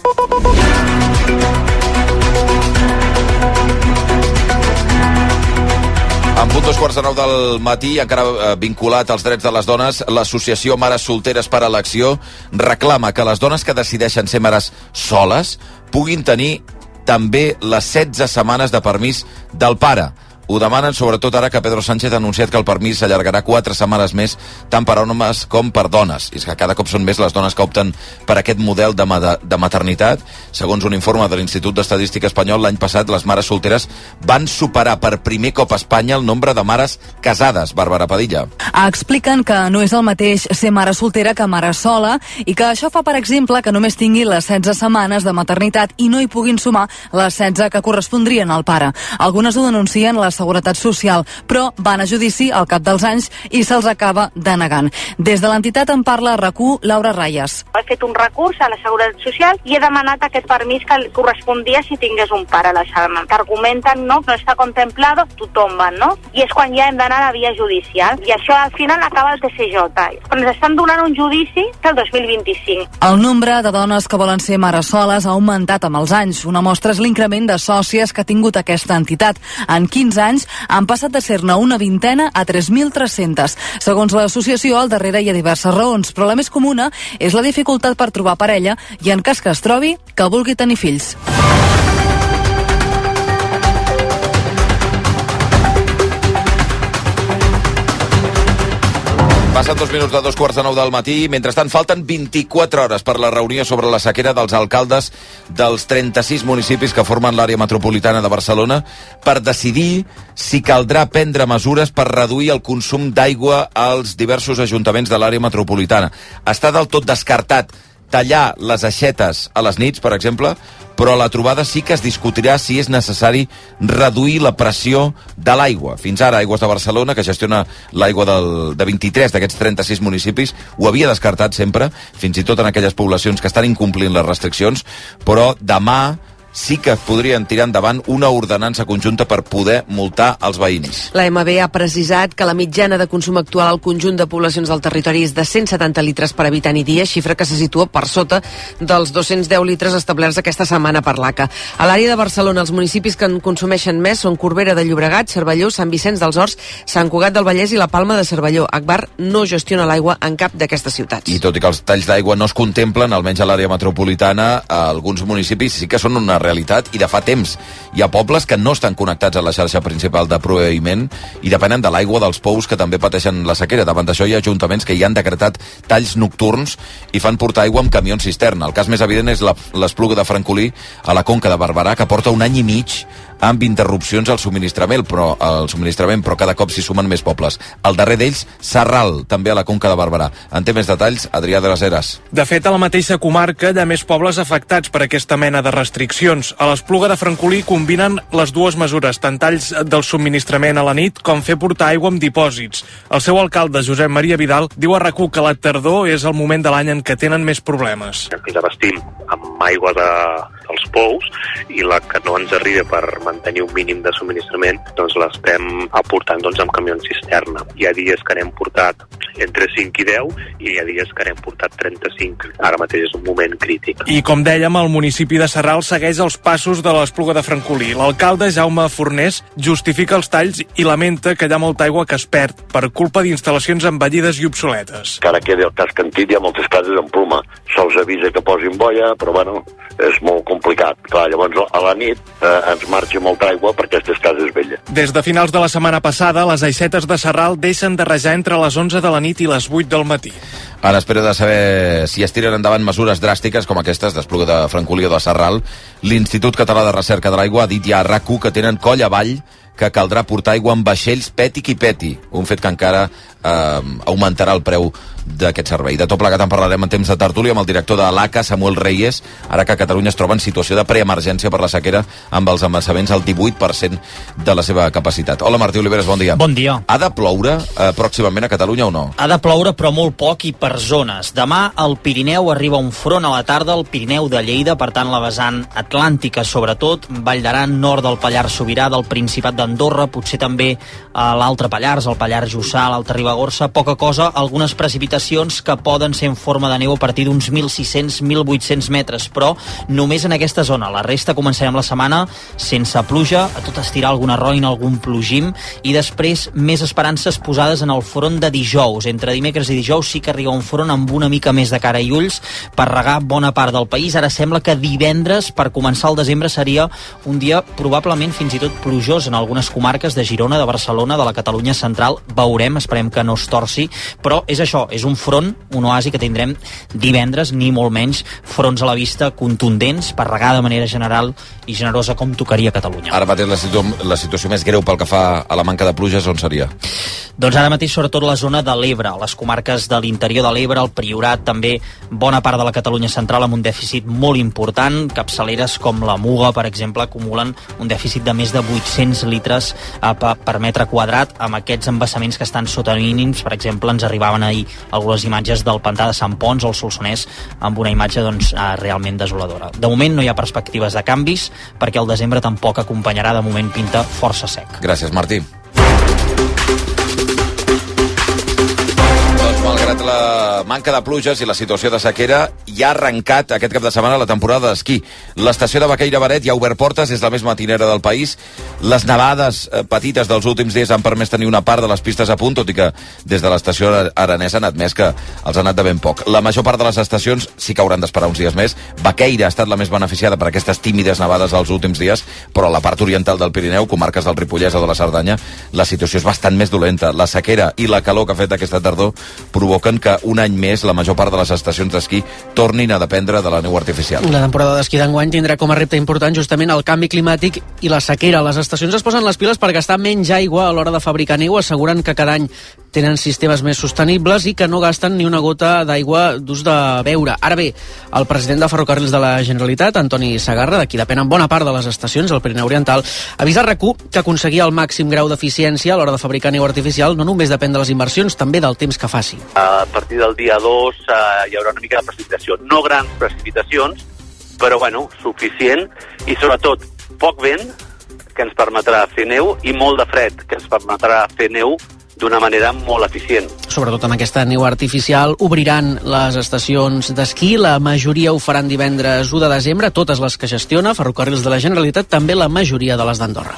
En punt 2:15 del matí, encara vinculat als drets de les dones, l'associació Mares Solteres per Elecció reclama que les dones que decideixen ser mares soles puguin tenir també les 16 setmanes de permís del pare. Ho demanen sobretot ara que Pedro Sánchez ha anunciat que el permís s'allargarà 4 setmanes més, tant per homes com per dones. I és que cada cop són més les dones que opten per aquest model de maternitat. Segons un informe de l'Institut d'Estadística Espanyol, l'any passat les mares solteres van superar per primer cop a Espanya el nombre de mares casades. Bàrbara Padilla. Expliquen que no és el mateix ser mare soltera que mare sola i que això fa, per exemple, que només tingui les 16 setmanes de maternitat i no hi puguin sumar les 16 que correspondrien al pare. Algunes ho denuncien la Seguretat Social, però van a judici al cap dels anys i se'ls acaba denegant. Des de l'entitat en parla a RAC1 Laura Rayas. He fet un recurs a la Seguretat Social i he demanat aquest permís que correspondia si tingués un pare a la Salma. T'argumenten, no està contemplado, t'ho tomben, no? I és quan ja hem d'anar a la via judicial. I això al final acaba el TCJ. Quan ens estan donant un judici és el 2025. El nombre de dones que volen ser mares soles ha augmentat amb els anys. Una mostra és l'increment de sòcies que ha tingut aquesta entitat. En 15 anys han passat de ser-ne una vintena a 3.300. Segons l'associació, al darrere hi ha diverses raons, però la més comuna és la dificultat per trobar parella i, en cas que es trobi, que vulgui tenir fills. Passen 2 minuts de 2:15 del matí. Mentrestant, falten 24 hores per la reunió sobre la sequera dels alcaldes dels 36 municipis que formen l'àrea metropolitana de Barcelona per decidir si caldrà prendre mesures per reduir el consum d'aigua als diversos ajuntaments de l'àrea metropolitana. Està del tot descartat tallar les aixetes a les nits, per exemple, però a la trobada sí que es discutirà si és necessari reduir la pressió de l'aigua. Fins ara, Aigües de Barcelona, que gestiona l'aigua de 23 d'aquests 36 municipis, ho havia descartat sempre, fins i tot en aquelles poblacions que estan incomplint les restriccions, però demà sí que podrien tirar endavant una ordenança conjunta per poder multar els veïns. La MB ha precisat que la mitjana de consum actual al conjunt de poblacions del territori és de 170 litres per habitant i dia, xifra que se situa per sota dels 210 litres establerts aquesta setmana per l'ACA. A l'àrea de Barcelona, els municipis que en consumeixen més són Corbera de Llobregat, Cervelló, Sant Vicenç dels Horts, Sant Cugat del Vallès i la Palma de Cervelló. Agbar no gestiona l'aigua en cap d'aquestes ciutats. I tot i que els talls d'aigua no es contemplen, almenys a l'àrea metropolitana, alguns municipis sí que són una realitat i de fa temps. Hi ha pobles que no estan connectats a la xarxa principal de proveïment i depenen de l'aigua dels pous que també pateixen la sequera. Davant d'això hi ha ajuntaments que hi han decretat talls nocturns i fan portar aigua amb camions cisterna. El cas més evident és l'Espluga de Francolí a la Conca de Barberà, que porta un any i mig amb interrupcions al subministrament, però cada cop s'hi sumen més pobles. El darrer d'ells, Sarral, també a la Conca de Barberà. En té més detalls, Adrià de les Heres. De fet, a la mateixa comarca hi ha més pobles afectats per aquesta mena de restriccions. A l'Espluga de Francolí combinen les dues mesures, tant talls del subministrament a la nit com fer portar aigua amb dipòsits. El seu alcalde, Josep Maria Vidal, diu a RAC1 que la tardor és el moment de l'any en què tenen més problemes. Ens abastim amb aigua dels pous, i la que no ens arriba per mantenir un mínim de subministrament, doncs l'estem aportant amb camions cisterna. Hi ha dies que n'hem portat entre 5 i 10 i hi ha dies que n'hem portat 35. Ara mateix és un moment crític. I com dèiem, el municipi de Sarral segueix els passos de l'Espluga de Francolí. L'alcalde Jaume Fornés justifica els talls i lamenta que hi ha molta aigua que es perd per culpa d'instal·lacions envellides i obsoletes. Que ara queda el casc antic, hi ha moltes cases en ploma. Se'ls avisa que posin boia, però bueno, és molt complicat. Clar, llavors a la nit ens marxa molta aigua per aquestes cases velles. Des de finals de la setmana passada, les aixetes de Sarral deixen de rajar entre les 11 de la nit i les 8 del matí. En espera de saber si es tiren endavant mesures dràstiques com aquestes d'Espluga de Francolí o de Sarral, l'Institut Català de Recerca de l'Aigua ha dit ja a RAC1 que tenen coll avall que caldrà portar aigua en vaixells peti qui peti, un fet que encara augmentarà el preu d'aquest servei. De tot plegat en parlarem en temps de tertúlia amb el director de l'ACA, Samuel Reyes, ara que Catalunya es troba en situació de preemergència per la sequera amb els embassaments al 18% de la seva capacitat. Hola, Martí Oliveres, bon dia. Bon dia. Ha de ploure pròximament a Catalunya o no? Ha de ploure, però molt poc i per zones. Demà al Pirineu arriba un front a la tarda, al Pirineu de Lleida, per tant la vessant atlàntica sobretot, Vall d'Aran, nord del Pallars Sobirà, del Principat d'Andorra, potser també a l'Altre Pallars, el Pallars Jussà, l'Alta Ribagorça, poca cosa, algunes precipitacions que poden ser en forma de neu a partir d'uns 1.600-1.800 metres, però només en aquesta zona. La resta començarem la setmana sense pluja, a tot estirar alguna roina, algun plogim, i després més esperances posades en el front de dijous. Entre dimecres i dijous sí que arriba un front amb una mica més de cara i ulls per regar bona part del país. Ara sembla que divendres, per començar el desembre, seria un dia probablement fins i tot plujós en algunes comarques de Girona, de Barcelona, de la Catalunya central. Veurem, esperem que no es torci, però és això, és un front, un oasi que tindrem divendres, ni molt menys fronts a la vista contundents per regar de manera general i generosa com tocaria a Catalunya. Ara mateix la situació més greu pel que fa a la manca de pluges, on seria? Doncs ara mateix sobretot la zona de l'Ebre, les comarques de l'interior de l'Ebre, el Priorat, també bona part de la Catalunya central amb un dèficit molt important. Capçaleres com la Muga, per exemple, acumulen un dèficit de més de 800 litres per metre quadrat, amb aquests embassaments que estan sota mínims. Per exemple, ens arribaven ahir algunes imatges del pantà de Sant Pons, al Solsonès, amb una imatge realment desoladora. De moment no hi ha perspectives de canvis, perquè el desembre tampoc acompanyarà, de moment pinta força sec. Gràcies, Martí. Malgrat la manca de pluges i la situació de sequera, ja ha arrencat aquest cap de setmana la temporada d'esquí. L'estació de Baqueira-Baret ja ha obert portes, és la més matinera del país. Les nevades petites dels últims dies han permès tenir una part de les pistes a punt, tot i que des de l'estació aranesa han admès que els ha anat de ben poc. La major part de les estacions sí que hauran d'esperar uns dies més. Baqueira ha estat la més beneficiada per aquestes tímides nevades dels últims dies, però a la part oriental del Pirineu, comarques del Ripollès o de la Cerdanya, la situació és bastant més dolenta. La sequera i la calor que ha fet aquesta tardor provoquen que un any més la major part de les estacions d'esquí tornin a dependre de la neu artificial. La temporada d'esquí d'enguany tindrà com a repte important justament el canvi climàtic i la sequera. Les estacions es posen les piles per gastar menys aigua a l'hora de fabricar neu, asseguren que cada any tenen sistemes més sostenibles i que no gasten ni una gota d'aigua d'ús de beure. Ara bé, el president de Ferrocarrils de la Generalitat, Antoni Sagarra, de qui depenen bona part de les estacions, al Pirineu Oriental, avisa a RAC1 que aconseguir el màxim grau d'eficiència a l'hora de fabricar neu artificial no només depèn de les inversions, també del temps que faci. A partir del dia 2 hi haurà una mica de precipitació. No grans precipitacions, però bueno, suficient, i sobretot poc vent, que ens permetrà fer neu, i molt de fred, que ens permetrà fer neu d'una manera molt eficient. Sobretot amb aquesta neu artificial obriran les estacions d'esquí, la majoria ho faran divendres 1 de desembre, totes les que gestiona Ferrocarrils de la Generalitat, també la majoria de les d'Andorra.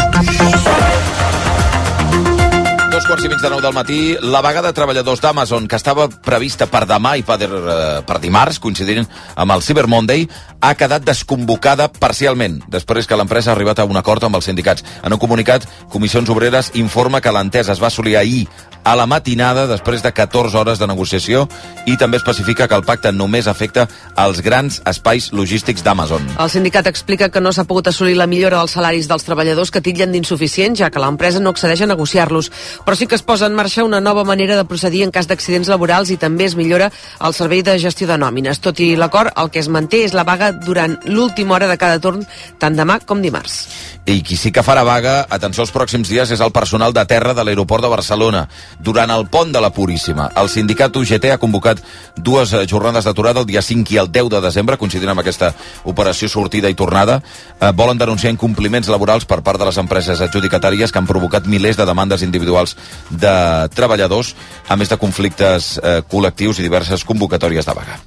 2:15 del matí, la vaga de treballadors d'Amazon, que estava prevista per demà i per dimarts, coincidint amb el Cyber Monday, ha quedat desconvocada parcialment, després que l'empresa ha arribat a un acord amb els sindicats. En un comunicat, Comissions Obreres informa que l'entesa es va assolir ahir a la matinada, després de 14 hores de negociació, i també especifica que el pacte només afecta els grans espais logístics d'Amazon. El sindicat explica que no s'ha pogut assolir la millora dels salaris dels treballadors, que titllen d'insuficients, ja que l'empresa no accedeix a negociar-los. però sí que es posa en marxa una nova manera de procedir en cas d'accidents laborals i també es millora el servei de gestió de nòmines. Tot i l'acord, el que es manté és la vaga durant l'última hora de cada torn, tant demà com dimarts. I qui sí que farà vaga, atenció als pròxims dies, és el personal de terra de l'aeroport de Barcelona. Durant el pont de la Puríssima, el sindicat UGT ha convocat 2 jornades d'aturada el dia 5 i el 10 de desembre, coincidint amb aquesta operació sortida i tornada. Volen denunciar incompliments laborals per part de les empreses adjudicatàries que han provocat milers de demandes individuals de treballadors, a més de conflictes col·lectius i diverses convocatòries de vaga.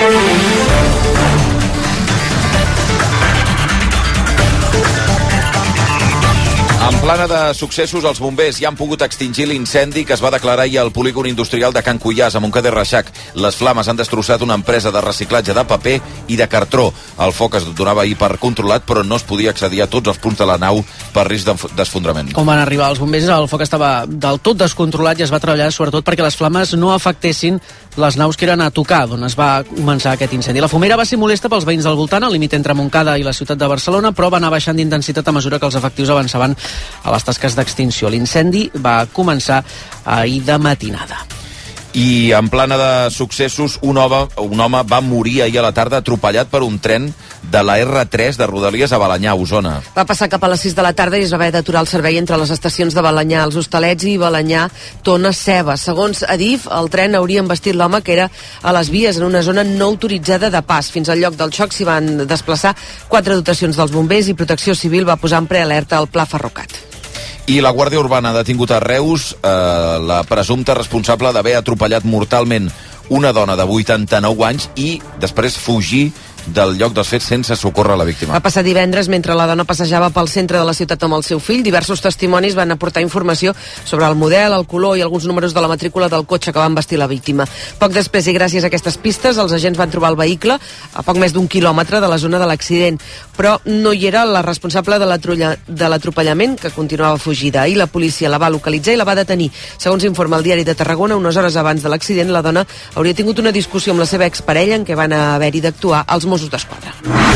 En plana de successos, els bombers ja han pogut extingir l'incendi que es va declarar ahir al polígon industrial de Can Cuiàs, a Montcada i Reixac. Les flames han destrossat una empresa de reciclatge de paper i de cartró. El foc es donava ahir per controlat, però no es podia accedir a tots els punts de la nau per risc d'esfondrament. Com van arribar els bombers, el foc estava del tot descontrolat i es va treballar sobretot perquè les flames no afectessin les naus que eren a tocar, d'on es va començar aquest incendi. La fumera va ser molesta pels veïns del voltant, al límit entre Montcada i la ciutat de Barcelona, però va anar baixant d'intensitat a mesura que els efectius avançaven a les tasques d'extinció. L'incendi va començar ahir de matinada. I en plana de successos, un home va morir ahir a la tarda atropellat per un tren de la R3 de Rodalies a Balenyà, Osona. Va passar cap a les 6 de la tarda i es va haver d'aturar el servei entre les estacions de Balenyà, els Hostalets i Balenyà, Tona, Ceba. Segons Adif, el tren hauria embestit l'home que era a les vies en una zona no autoritzada de pas. Fins al lloc del xoc s'hi van desplaçar 4 dotacions dels bombers i Protecció Civil va posar en prealerta el Pla Ferrocat. I la Guàrdia Urbana ha detingut a Reus la presumpta responsable d'haver atropellat mortalment una dona de 89 anys i després fugir del lloc dels fets sense socórrer la víctima. Va passar divendres mentre la dona passejava pel centre de la ciutat amb el seu fill. Diversos testimonis van aportar informació sobre el model, el color i alguns números de la matrícula del cotxe que va embestir la víctima. Poc després i gràcies a aquestes pistes, els agents van trobar el vehicle a poc més d'un quilòmetre de la zona de l'accident, però no hi era la responsable de l'atropellament, que continuava fugida. Ahir la policia la va localitzar i la va detenir. Segons informa el Diari de Tarragona, unes hores abans de l'accident, la dona hauria tingut una discussió amb la seva exparella en què van haver-hi d'actuar els Mossos d'Esquadra.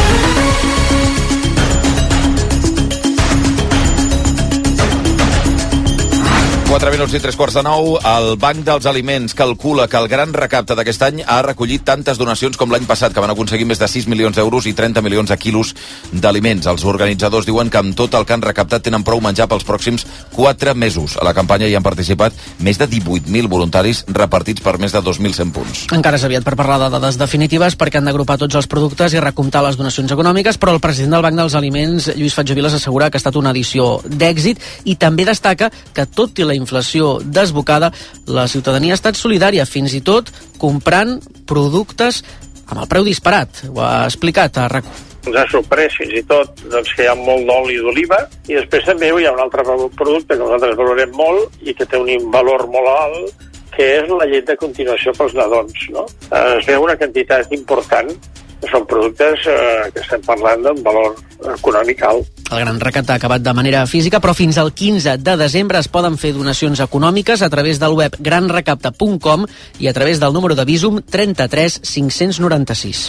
4 minuts i 3:45. El Banc dels Aliments calcula que el gran recapte d'aquest any ha recollit tantes donacions com l'any passat, que van aconseguir més de 6 milions d'euros i 30 milions de quilos d'aliments. Els organitzadors diuen que amb tot el que han recaptat tenen prou menjar pels pròxims 4 mesos. A la campanya hi han participat més de 18.000 voluntaris repartits per més de 2.100 punts. Encara és aviat per parlar de dades definitives perquè han d'agrupar tots els productes i recomptar les donacions econòmiques, però el president del Banc dels Aliments, Lluís Fatjoviles, assegura que ha estat una edició d'èxit i també destaca que tot i la inflació desbocada, la ciutadania ha estat solidària, fins i tot comprant productes amb el preu disparat. Ho ha explicat a RAC1. Ens ha sorprès fins i tot doncs, que hi ha molt d'oli d'oliva i després també hi ha un altre producte que nosaltres valorem molt i que té un valor molt alt, que és la llet de continuació pels nadons. No? Es veu una quantitat important. Són productes que estem parlant d'un valor econòmic alt. El gran recapte ha acabat de manera física, però fins al 15 de desembre es poden fer donacions econòmiques a través del web granrecapte.com i a través del número de Visum 33 596.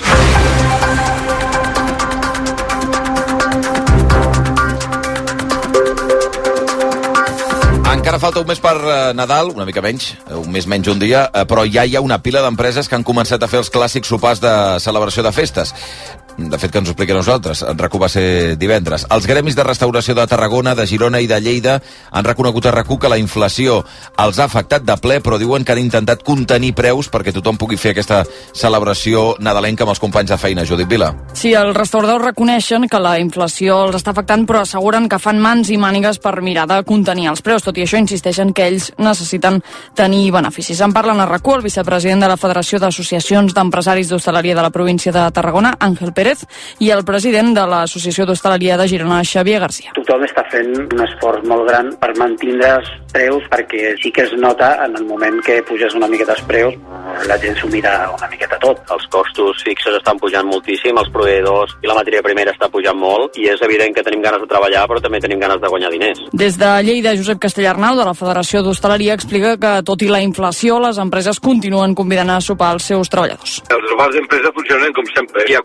Encara falta un mes per Nadal, una mica menys, un mes menys un dia, però ja hi ha una pila d'empreses que han començat a fer els clàssics sopars de celebració de festes. De fet, que ens ho expliquen nosaltres. En RAC1 va ser divendres. Els gremis de restauració de Tarragona, de Girona i de Lleida han reconegut a RAC1 que la inflació els ha afectat de ple, però diuen que han intentat contenir preus perquè tothom pugui fer aquesta celebració nadalenca amb els companys de feina. Judit Vila. Sí, els restauradors reconeixen que la inflació els està afectant, però asseguren que fan mans i mànigues per mirar de contenir els preus. Tot i això, insisteixen que ells necessiten tenir beneficis. En parlen a RAC1 el vicepresident de la Federació d'Associacions d'Empresaris d'Hostaleria de la província de Tarragona, Àngel Pérez, i el president de l'Associació d'Hostaleria de Girona, Xavier Garcia. Tothom està fent un esforç molt gran per mantindre els preus, perquè sí que es nota en el moment que puges una miqueta els preus, la gent s'ho mira una miqueta tot. Els costos fixos estan pujant moltíssim, els proveïdors i la matèria primera està pujant molt, i és evident que tenim ganes de treballar, però també tenim ganes de guanyar diners. Des de Lleida, Josep Castellarnau, de la Federació d'Hostaleria, explica que, tot i la inflació, les empreses continuen convidant a sopar els seus treballadors. Els sopars d'empresa funcionen com sempre. Hi ha 4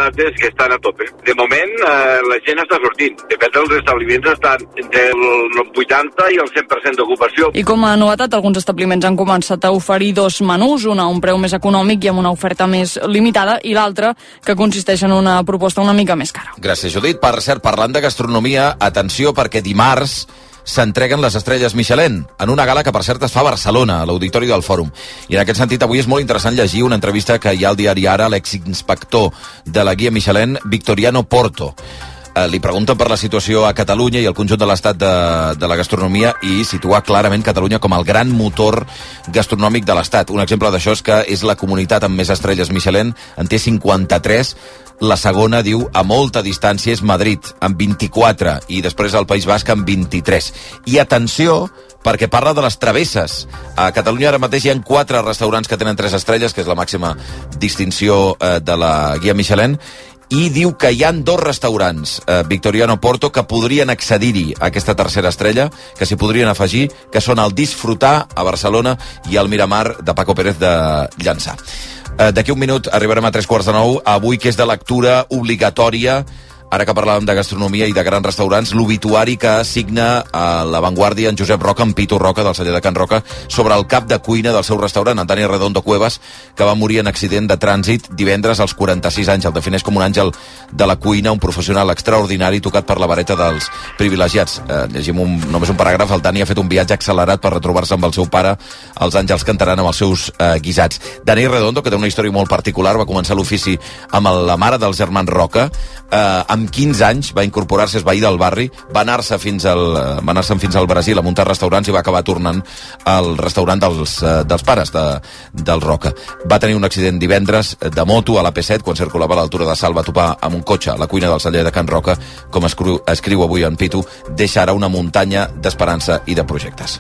és que estan a tope. De moment, la gent està sortint. De fet, els establiments estan entre el 80 i el 100% d'ocupació. I com a novetat, alguns establiments han començat a oferir dos menús, un a un preu més econòmic i amb una oferta més limitada, i l'altre que consisteix en una proposta una mica més cara. Gràcies, Judit. Per cert, parlant de gastronomia, atenció, perquè dimarts s'entreguen les estrelles Michelin en una gala que, per cert, es fa a Barcelona, a l'Auditori del Fòrum. I en aquest sentit, avui és molt interessant llegir una entrevista que hi ha al diari Ara a l'exinspector de la guia Michelin, Victoriano Porto. Li pregunten per la situació a Catalunya i el conjunt de l'estat de la gastronomia i situa clarament Catalunya com el gran motor gastronòmic de l'estat. Un exemple d'això és que és la comunitat amb més estrelles Michelin, en té 53. La segona, diu, a molta distància és Madrid, amb 24, i després el País Basc amb 23. I atenció, perquè parla de les travesses. A Catalunya ara mateix hi ha 4 restaurants que tenen 3 estrelles, que és la màxima distinció de la guia Michelin, i diu que hi han 2 restaurants, Victoriano Porto, que podrien accedir-hi a aquesta tercera estrella, que s'hi podrien afegir, que són el Disfrutar a Barcelona i el Miramar de Paco Pérez de Llançà. D'aquí un minut arribarem a 8:45, avui que és de lectura obligatòria, ara que parlàvem de gastronomia i de grans restaurants, l'obituari que signa a La Vanguardia en Josep Roca, en Pitu Roca, del celler de Can Roca, sobre el cap de cuina del seu restaurant, Antoni Redondo Cuevas, que va morir en accident de trànsit divendres als 46 anys. El defineix com un àngel de la cuina, un professional extraordinari tocat per la vareta dels privilegiats. Llegim només un paràgraf. El Dani ha fet un viatge accelerat per retrobar-se amb el seu pare. Els àngels cantaran amb els seus guisats. Dani Redondo, que té una història molt particular, va començar l'ofici amb la mare dels germans Roca. Amb 15 anys va incorporar-se, és veí del barri, va anar-se'n fins al Brasil a muntar restaurants i va acabar tornant al restaurant dels pares del Roca. Va tenir un accident divendres de moto a la P7 quan circulava a l'altura de Salt, va topar amb un cotxe a la cuina del celler de Can Roca. Com escriu avui en Pitu, deixa ara una muntanya d'esperança i de projectes.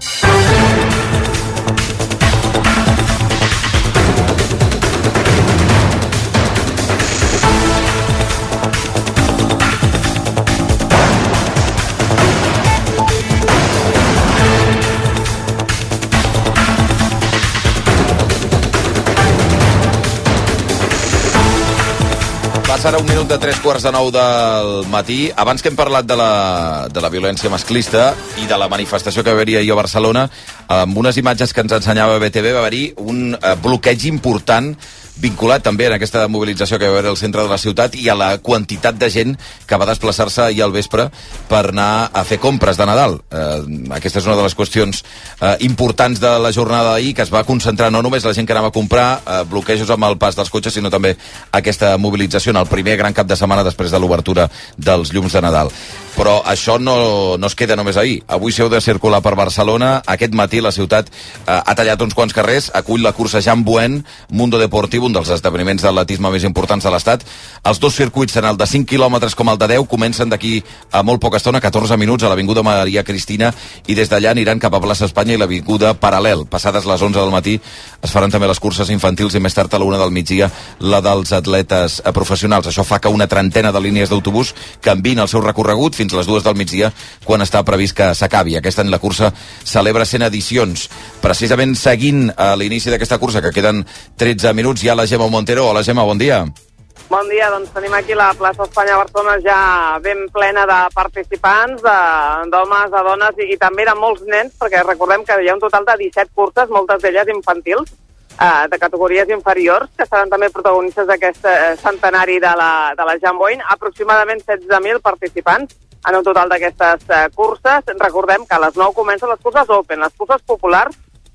Passa ara un minut de 8:45 del matí. Abans que hem parlat de la violència masclista i de la manifestació que va haver-hi ahir a Barcelona, amb unes imatges que ens ensenyava BTV va haver-hi un bloqueig important vinculat també en aquesta mobilització que va haver al centre de la ciutat i a la quantitat de gent que va desplaçar-se ahir al vespre per anar a fer compres de Nadal. Aquesta és una de les qüestions importants de la jornada d'ahir, que es va concentrar no només la gent que anava a comprar, bloquejos amb el pas dels cotxes, sinó també aquesta mobilització en el primer gran cap de setmana després de l'obertura dels llums de Nadal. Però això no es queda només ahir. Avui s'heu de circular per Barcelona. Aquest matí la ciutat ha tallat uns quants carrers, acull la cursa Jean Buen, Mundo Deportivo, un dels esdeveniments d'atletisme més importants de l'Estat. Els dos circuits, tant el de 5 quilòmetres com el de 10, comencen d'aquí a molt poca estona, 14 minuts, a l'Avinguda Maria Cristina, i des d'allà aniran cap a Plaça Espanya i l'Avinguda Paral·lel. Passades les 11 del matí es faran també les curses infantils i més tard a la 1 del migdia la dels atletes professionals. Això fa que una trentena de línies d'autobús canviïn el seu recorregut fins a les 2 del migdia, quan està previst que s'acabi. Aquest any la cursa celebra 100 edicions. Precisament seguint a l'inici d'aquesta cursa, que queden 13 minuts, hi ha la Gemma Montero. Hola, Gemma, bon dia. Bon dia, doncs tenim aquí la plaça Espanya a Barcelona ja ben plena de participants, d'homes, de dones i també de molts nens, perquè recordem que hi ha un total de 17 curses, moltes d'elles infantils, de categories inferiors, que seran també protagonistes d'aquest centenari de la Jean Buen. Aproximadament 16.000 participants en un total d'aquestes curses. Recordem que a les 9 comencen les curses Open, les curses populars,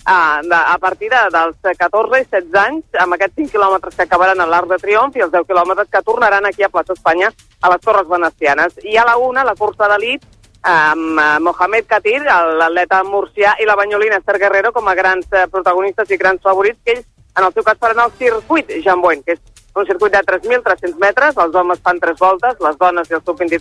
a partir dels 14 i 16 anys, amb aquests 5 quilòmetres que acabaran a l'Arc de Triomf i els 10 quilòmetres que tornaran aquí a Plaça Espanya, a les Torres Venecianes. I a la 1, la cursa d'elit, amb Mohamed Katir, l'atleta murcià, i la banyolina Esther Guerrero com a grans protagonistes i grans favorits, que ells, en el seu cas, faran el circuit Jean Buen, que és un circuit de 3.300 metres, els homes fan 3 voltes, les dones i el sub-23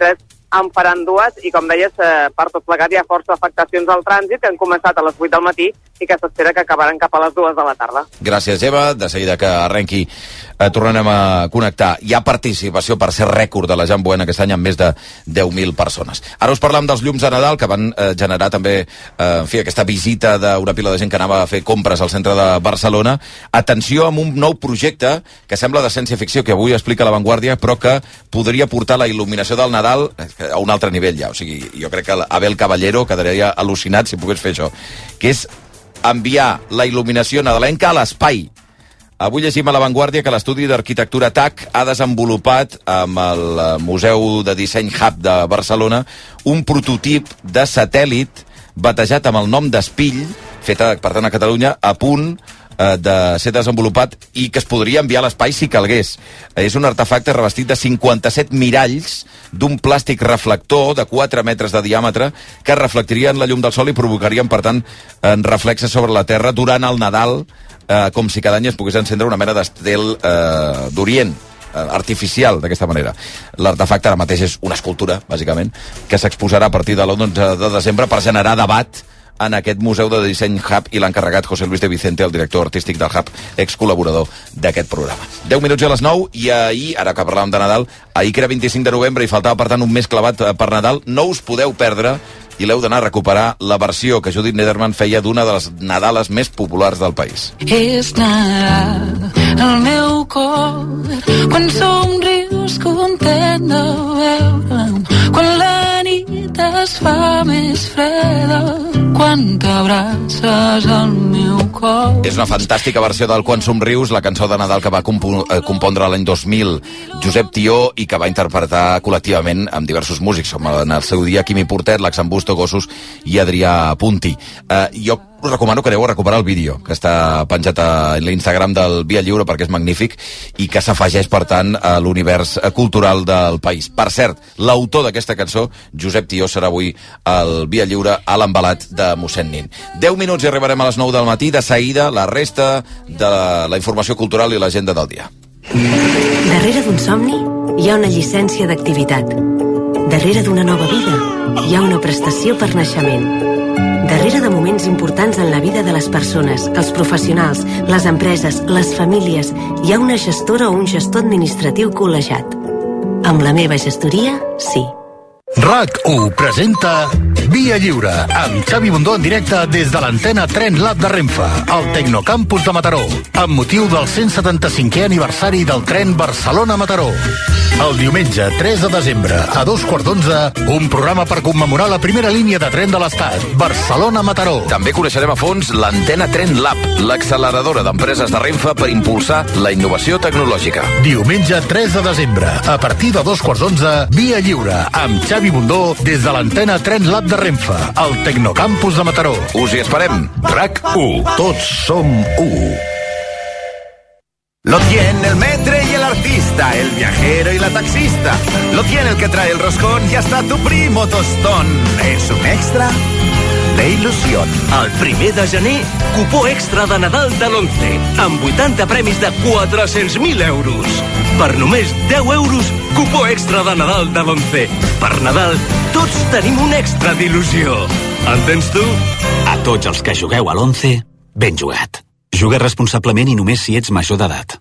en faran 2 i, com deies, per tot plegat hi ha força afectacions al trànsit que han començat a les 8 del matí i que s'espera que acabaran cap a les 2 de la tarda. Gràcies, Eva. De seguida que arrenqui tornarem a connectar. Hi ha participació, per ser rècord de la Jan Buena aquest any, amb més de 10.000 persones. Ara us parlam dels llums de Nadal, que van generar també aquesta visita d'una pila de gent que anava a fer compres al centre de Barcelona. Atenció amb un nou projecte que sembla de ciència-ficció, que avui explica La Vanguardia, però que podria portar la il·luminació del Nadal a un altre nivell ja. O sigui, jo crec que Abel Caballero quedaria al·lucinat si pogués fer això, que és enviar la il·luminació nadalenca a l'espai. Avui llegim a La Vanguardia que l'estudi d'arquitectura TAC ha desenvolupat amb el Museu de Disseny Hub de Barcelona un prototip de satèl·lit batejat amb el nom d'Espill, feta, per tant, a Catalunya, a punt de ser desenvolupat i que es podria enviar a l'espai si calgués. És un artefacte revestit de 57 miralls d'un plàstic reflector de 4 metres de diàmetre que reflectirien la llum del sol i provocarien, per tant, reflexes sobre la Terra durant el Nadal, com si cada any es pogués encendre una mena d'estel d'Orient, artificial, d'aquesta manera. L'artefacte ara mateix és una escultura, bàsicament, que s'exposarà a partir de l'11 de desembre per generar debat en aquest Museu de Disseny Hub i l'encarregat José Luis de Vicente, el director artístic del Hub, ex-col·laborador d'aquest programa. 10 minuts a les 9 i ahir, ara que parlàvem de Nadal, ahir que era 25 de novembre i faltava, per tant, un mes clavat per Nadal, no us podeu perdre i l'heu d'anar a recuperar la versió que Judith Nederman feia d'una de les Nadales més populars del país. És Nadal al meu cor, quan somrius content de veure'm, quan la nit es fa més freda, quan t'abraces al meu cor. És una fantàstica versió del Quan somrius, la cançó de Nadal que va compondre l'any 2000 Josep Tió i que va interpretar col·lectivament amb diversos músics, com en el seu dia Quimi Portet, l'Axan Busto Gossos i Adrià Punti. Jo us recomano que aneu a recuperar el vídeo que està penjat a l'Instagram del Via Lliure perquè és magnífic i que s'afegeix, per tant, a l'univers cultural del país. Per cert, l'autor d'aquesta cançó, Josep Tió, serà avui al Via Lliure a l'embalat de mossèn Nin. 10 minuts i arribarem a les 9 del matí. De seguida, la resta de la informació cultural i l'agenda del dia. Darrere d'un somni hi ha una llicència d'activitat. Darrere d'una nova vida hi ha una prestació per naixement. Darrere de moments importants en la vida de les persones, els professionals, les empreses, les famílies, hi ha una gestora o un gestor administratiu col·legiat. Amb la meva gestoria, sí. RAC1 presenta Via Lliure, amb Xavi Bundó en directe des de l'antena Tren Lab de Renfe, al Tecnocampus de Mataró, amb motiu del 175è aniversari del tren Barcelona-Mataró. El diumenge 3 de desembre, a 11:15, un programa per commemorar la primera línia de tren de l'Estat, Barcelona-Mataró. També coneixerem a fons l'antena Tren Lab, l'acceleradora d'empreses de Renfe per impulsar la innovació tecnològica. Diumenge 3 de desembre, a partir de 11:15, Via Lliure, amb Xavi Bundó des de l'antena Tren Lab de Renfe, al Tecnocampus de Mataró. Us hi esperem. RAC1. Tots som u. Lo tiene el metre y el artista, el viajero y la taxista. Lo tiene el que trae el roscón y hasta tu primo tostón. Es un extra de il·lusió. El 1 de gener, cupó extra de Nadal de l'11, amb 80 premis de 400.000 euros. Per només 10 euros, cupó extra de Nadal de l'11. Per Nadal, tots tenim un extra d'il·lusió. Entens tu? A tots els que jugueu a l'11, ben jugat. Juga responsablement i només si ets major d'edat.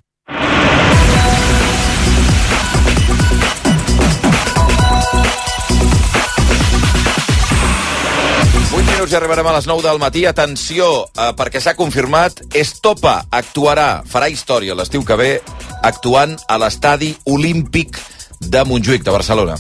I arribarem a les 9 del matí. Atenció, perquè s'ha confirmat, Estopa actuarà, farà història l'estiu que ve, actuant a l'estadi olímpic de Montjuïc, de Barcelona.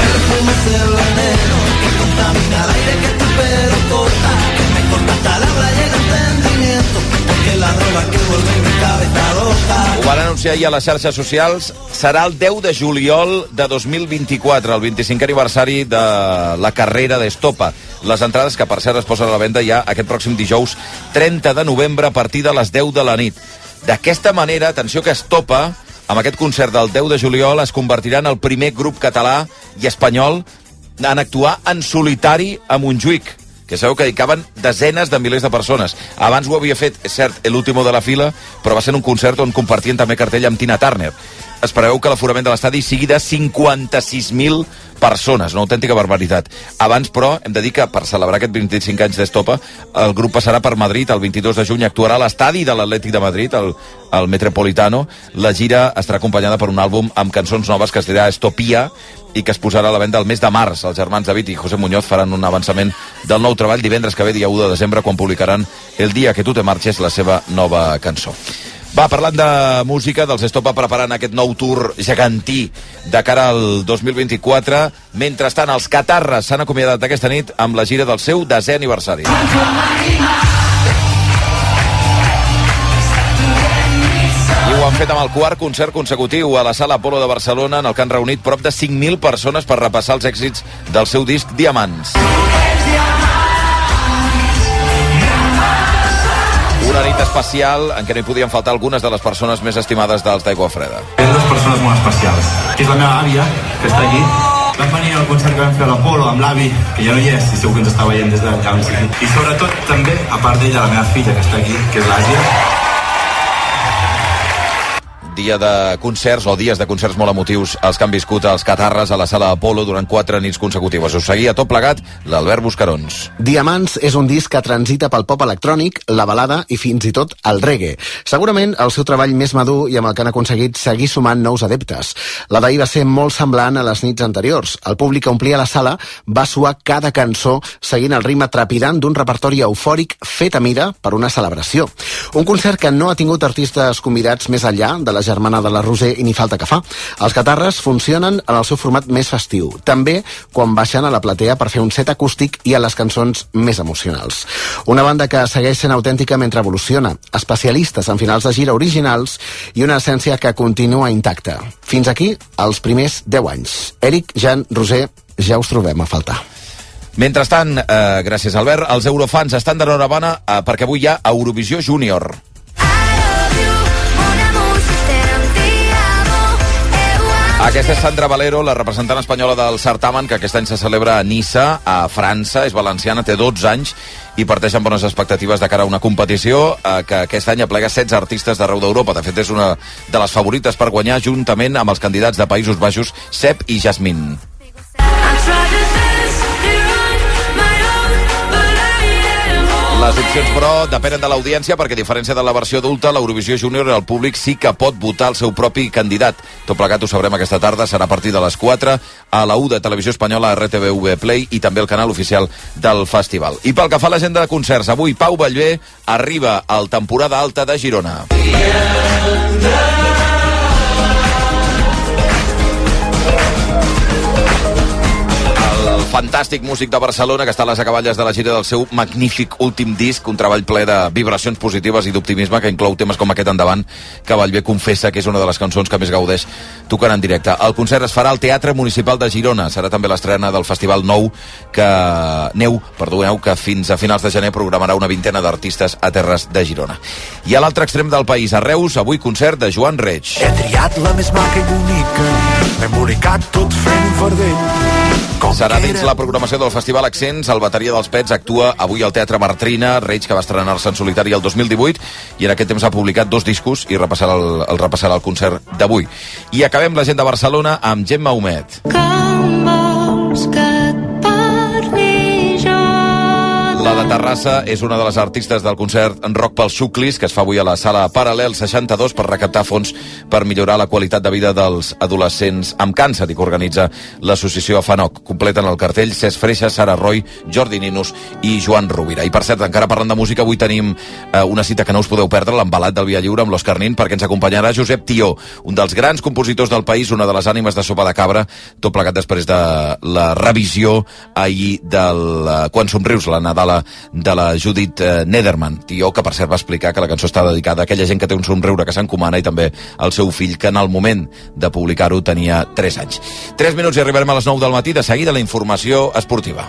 Ho van anunciar ahir a les xarxes socials. Serà el 10 de juliol de 2024, el 25è aniversari de la carrera d'Estopa. Les entrades, que per cert es posen a la venda ja aquest pròxim dijous 30 de novembre a partir de les 10 de la nit. D'aquesta manera, atenció, que Estopa, amb aquest concert del 10 de juliol, es convertirà en el primer grup català i espanyol en actuar en solitari a Montjuïc, que sabeu que dedicaven desenes de milers de persones. Abans ho havia fet, és cert, l'último de la fila, però va ser un concert on compartien també cartell amb Tina Turner. es preveu que l'aforament de l'estadi sigui de 56.000 persones, una autèntica barbaritat. Abans, però, hem de dir que per celebrar aquest 25 anys d'Estopa, el grup passarà per Madrid el 22 de juny, actuarà a l'estadi de l'Atlètic de Madrid, el Metropolitano. La gira estarà acompanyada per un àlbum amb cançons noves que es dirà Estopia i que es posarà a la venda el mes de març. Els germans David i José Muñoz faran un avançament del nou treball divendres que ve, dia 1 de desembre, quan publicaran El dia que tu te marxes, la seva nova cançó. Va, parlant de música, dels Estopa preparant aquest nou tour gegantí de cara al 2024. Mentrestant, els Catarres s'han acomiadat aquesta nit amb la gira del seu 10è aniversari. I ho han fet amb el quart concert consecutiu a la Sala Apolo de Barcelona, en el que han reunit prop de 5.000 persones per repassar els èxits del seu disc Diamants. Una nit especial en què no hi podien faltar algunes de les persones més estimades dels d'Aigua Freda. Hi ha dues persones molt especials, que és la meva àvia, que està aquí. Vam venir al concert que vam fer a l'Apolo amb l'avi, que ja no hi és, i segur que ens està veient des de allà. I sobretot també, a part d'ella, la meva filla, que està aquí, que és l'Àsia. Dia de concerts, o dies de concerts molt emotius, els que han viscut els Catarres a la Sala Apolo durant 4 nits consecutives. Us seguia tot plegat l'Albert Buscarons. Diamants és un disc que transita pel pop electrònic, la balada i fins i tot el reggae. Segurament el seu treball més madur i amb el que han aconseguit seguir sumant nous adeptes. La d'ahir va ser molt semblant a les nits anteriors. El públic que omplia la sala va suar cada cançó seguint el ritme trepidant d'un repertori eufòric fet a mida per una celebració. Un concert que no ha tingut artistes convidats més enllà de la germana de la Roser i ni falta que fa. Els Catarres funcionen en el seu format més festiu, també quan baixen a la platea per fer un set acústic i a les cançons més emocionals. Una banda que segueix sent autèntica mentre evoluciona, especialistes en finals de gira originals i una essència que continua intacta. Fins aquí els primers 10 anys. Eric, Jan, Roser, ja us trobem a faltar. Mentrestant, gràcies Albert, els eurofans estan d'enhorabona perquè avui hi ha Eurovisió Júnior. Aquesta és Sandra Valero, la representant espanyola del certamen, que aquest any se celebra a Niça, a França, és valenciana, té 12 anys i parteix amb bones expectatives de cara a una competició que aquest any aplega 16 artistes d'arreu d'Europa. De fet, és una de les favorites per guanyar, juntament amb els candidats de Països Baixos, Sep i Jasmine. Les opcions, però, depenen de l'audiència perquè, a diferència de la versió adulta, l'Eurovisió Júnior, el públic sí que pot votar el seu propi candidat. Tot plegat ho sabrem aquesta tarda, serà a partir de les 4 a la 1 de Televisió Espanyola, RTVV Play i també el canal oficial del festival. I pel que fa a l'agenda de concerts, avui Pau Vallvé arriba al Temporada Alta de Girona. Fantàstic músic de Barcelona que està a les acaballes de la gira del seu magnífic últim disc, un treball ple de vibracions positives i d'optimisme que inclou temes com aquest Endavant, que Vallvé confessa que és una de les cançons que més gaudeix tocant en directe. El concert es farà al Teatre Municipal de Girona. Serà també l'estrena del Festival Neu, que fins a finals de gener programarà una vintena d'artistes a terres de Girona. I a l'altre extrem del país, a Reus, avui concert de Joan Reig. He triat la més maca i bonica, m'he embolicat tot fent fardell. Serà dins la programació del Festival Accents. El Bateria dels Pets actua avui al Teatre Bartrina. Reig, que va estrenar-se en solitari el 2018 i en aquest temps ha publicat 2 discos i repassarà el concert d'avui. I acabem l'agenda de Barcelona amb Gemma Humet. Com vols que et parli jo? La de Terrassa és una de les artistes del concert en rock pels Xuclis, que es fa avui a la sala Paral·lel 62 per recaptar fons per millorar la qualitat de vida dels adolescents amb càncer i que organitza l'associació AFANOC. Completen el cartell Cesc Freixa, Sara Roy, Jordi Ninus i Joan Rovira. I per cert, encara parlant de música, avui tenim una cita que no us podeu perdre, l'embalat del Via Lliure amb l'Òscar Nin, perquè ens acompanyarà Josep Tió, un dels grans compositors del país, una de les ànimes de Sopa de Cabra, tot plegat després de la revisió ahir del Quan somrius, la Nadala de la Judith Nederman. Tió, que per cert va explicar que la cançó està dedicada a aquella gent que té un somriure que s'encomana i també al seu fill, que en el moment de publicar-ho tenia 3 anys. 3 minuts i arribarem a les 9 del matí. De seguida la informació esportiva.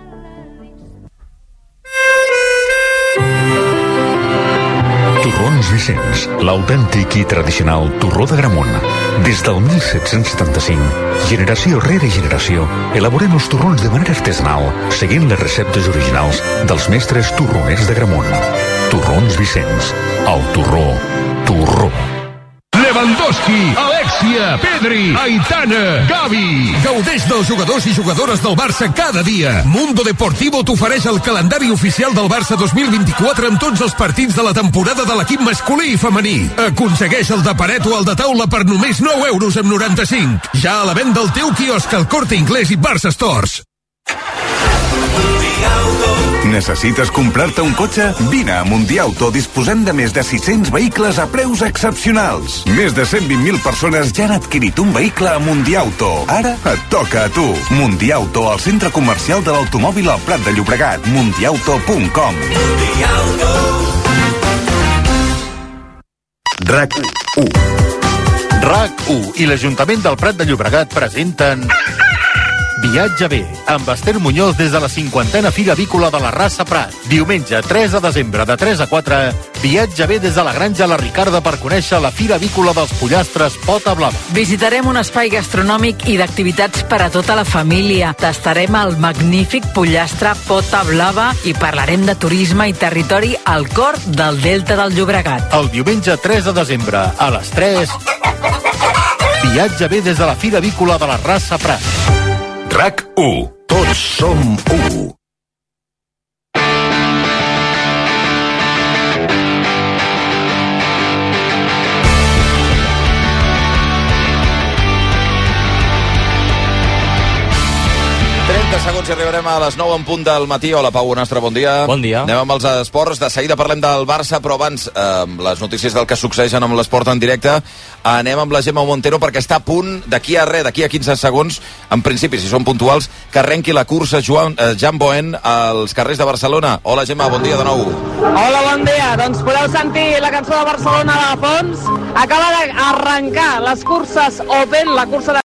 Torrons Vicenç, l'autèntic i tradicional torró de Gramunt. Des del 1775, generació rere generació, elaborem els torrons de manera artesanal, seguint les receptes originals dels mestres torroners de Gramunt. Torrons Vicenç, el torró, torró. Lewandowski, Alexia, Pedri, Aitana, Gavi. Gaudeix dels jugadors i jugadores del Barça cada dia. Mundo Deportivo t'ofereix el calendari oficial del Barça 2024 amb tots els partits de la temporada de l'equip masculí i femení. Aconsegueix el de paret o el de taula per només 9,95 €. Ja a la venda al teu quiosc al Corte Inglés i Barça Stores. Necessites comprar-te un cotxe? Vine a Mundiauto. Disposem de més de 600 vehicles a preus excepcionals. Més de 120.000 persones ja han adquirit un vehicle a Mundiauto. Ara et toca a tu. Mundiauto, al centre comercial de l'automòbil al Prat de Llobregat. Mundiauto.com. RAC1. RAC1 i l'Ajuntament del Prat de Llobregat presenten Viatge bé, amb Esther Muñoz des de la 50a Fira Avícola de la Rassa Prat. Diumenge 3 de desembre de 3 a 4, viatge bé des de la Granja La Ricarda per conèixer la Fira Avícola dels Pollastres Pota Blava. Visitarem un espai gastronòmic i d'activitats per a tota la família. Tastarem el magnífic pollastre Pota Blava i parlarem de turisme i territori al cor del Delta del Llobregat. El diumenge 3 de desembre a les 3, viatge bé des de la Fira Avícola de la Rassa Prat. RAC1. Tots som u. Segons arribarem a les 9 en punt del matí. Hola, Pau Bonastre, bon dia. Bon dia. Anem amb els esports. De seguida parlem del Barça, però abans, les notícies del que succeeixen amb l'esport en directe, anem amb la Gemma Montero perquè està a punt, d'aquí a 15 segons, en principi, si són puntuals, que arrenqui la cursa Jan Boen als carrers de Barcelona. Hola, Gemma, bon dia de nou. Hola, bon dia. Doncs podeu sentir la cançó de Barcelona de fons. Acaba d'arrencar les curses Open, la cursa de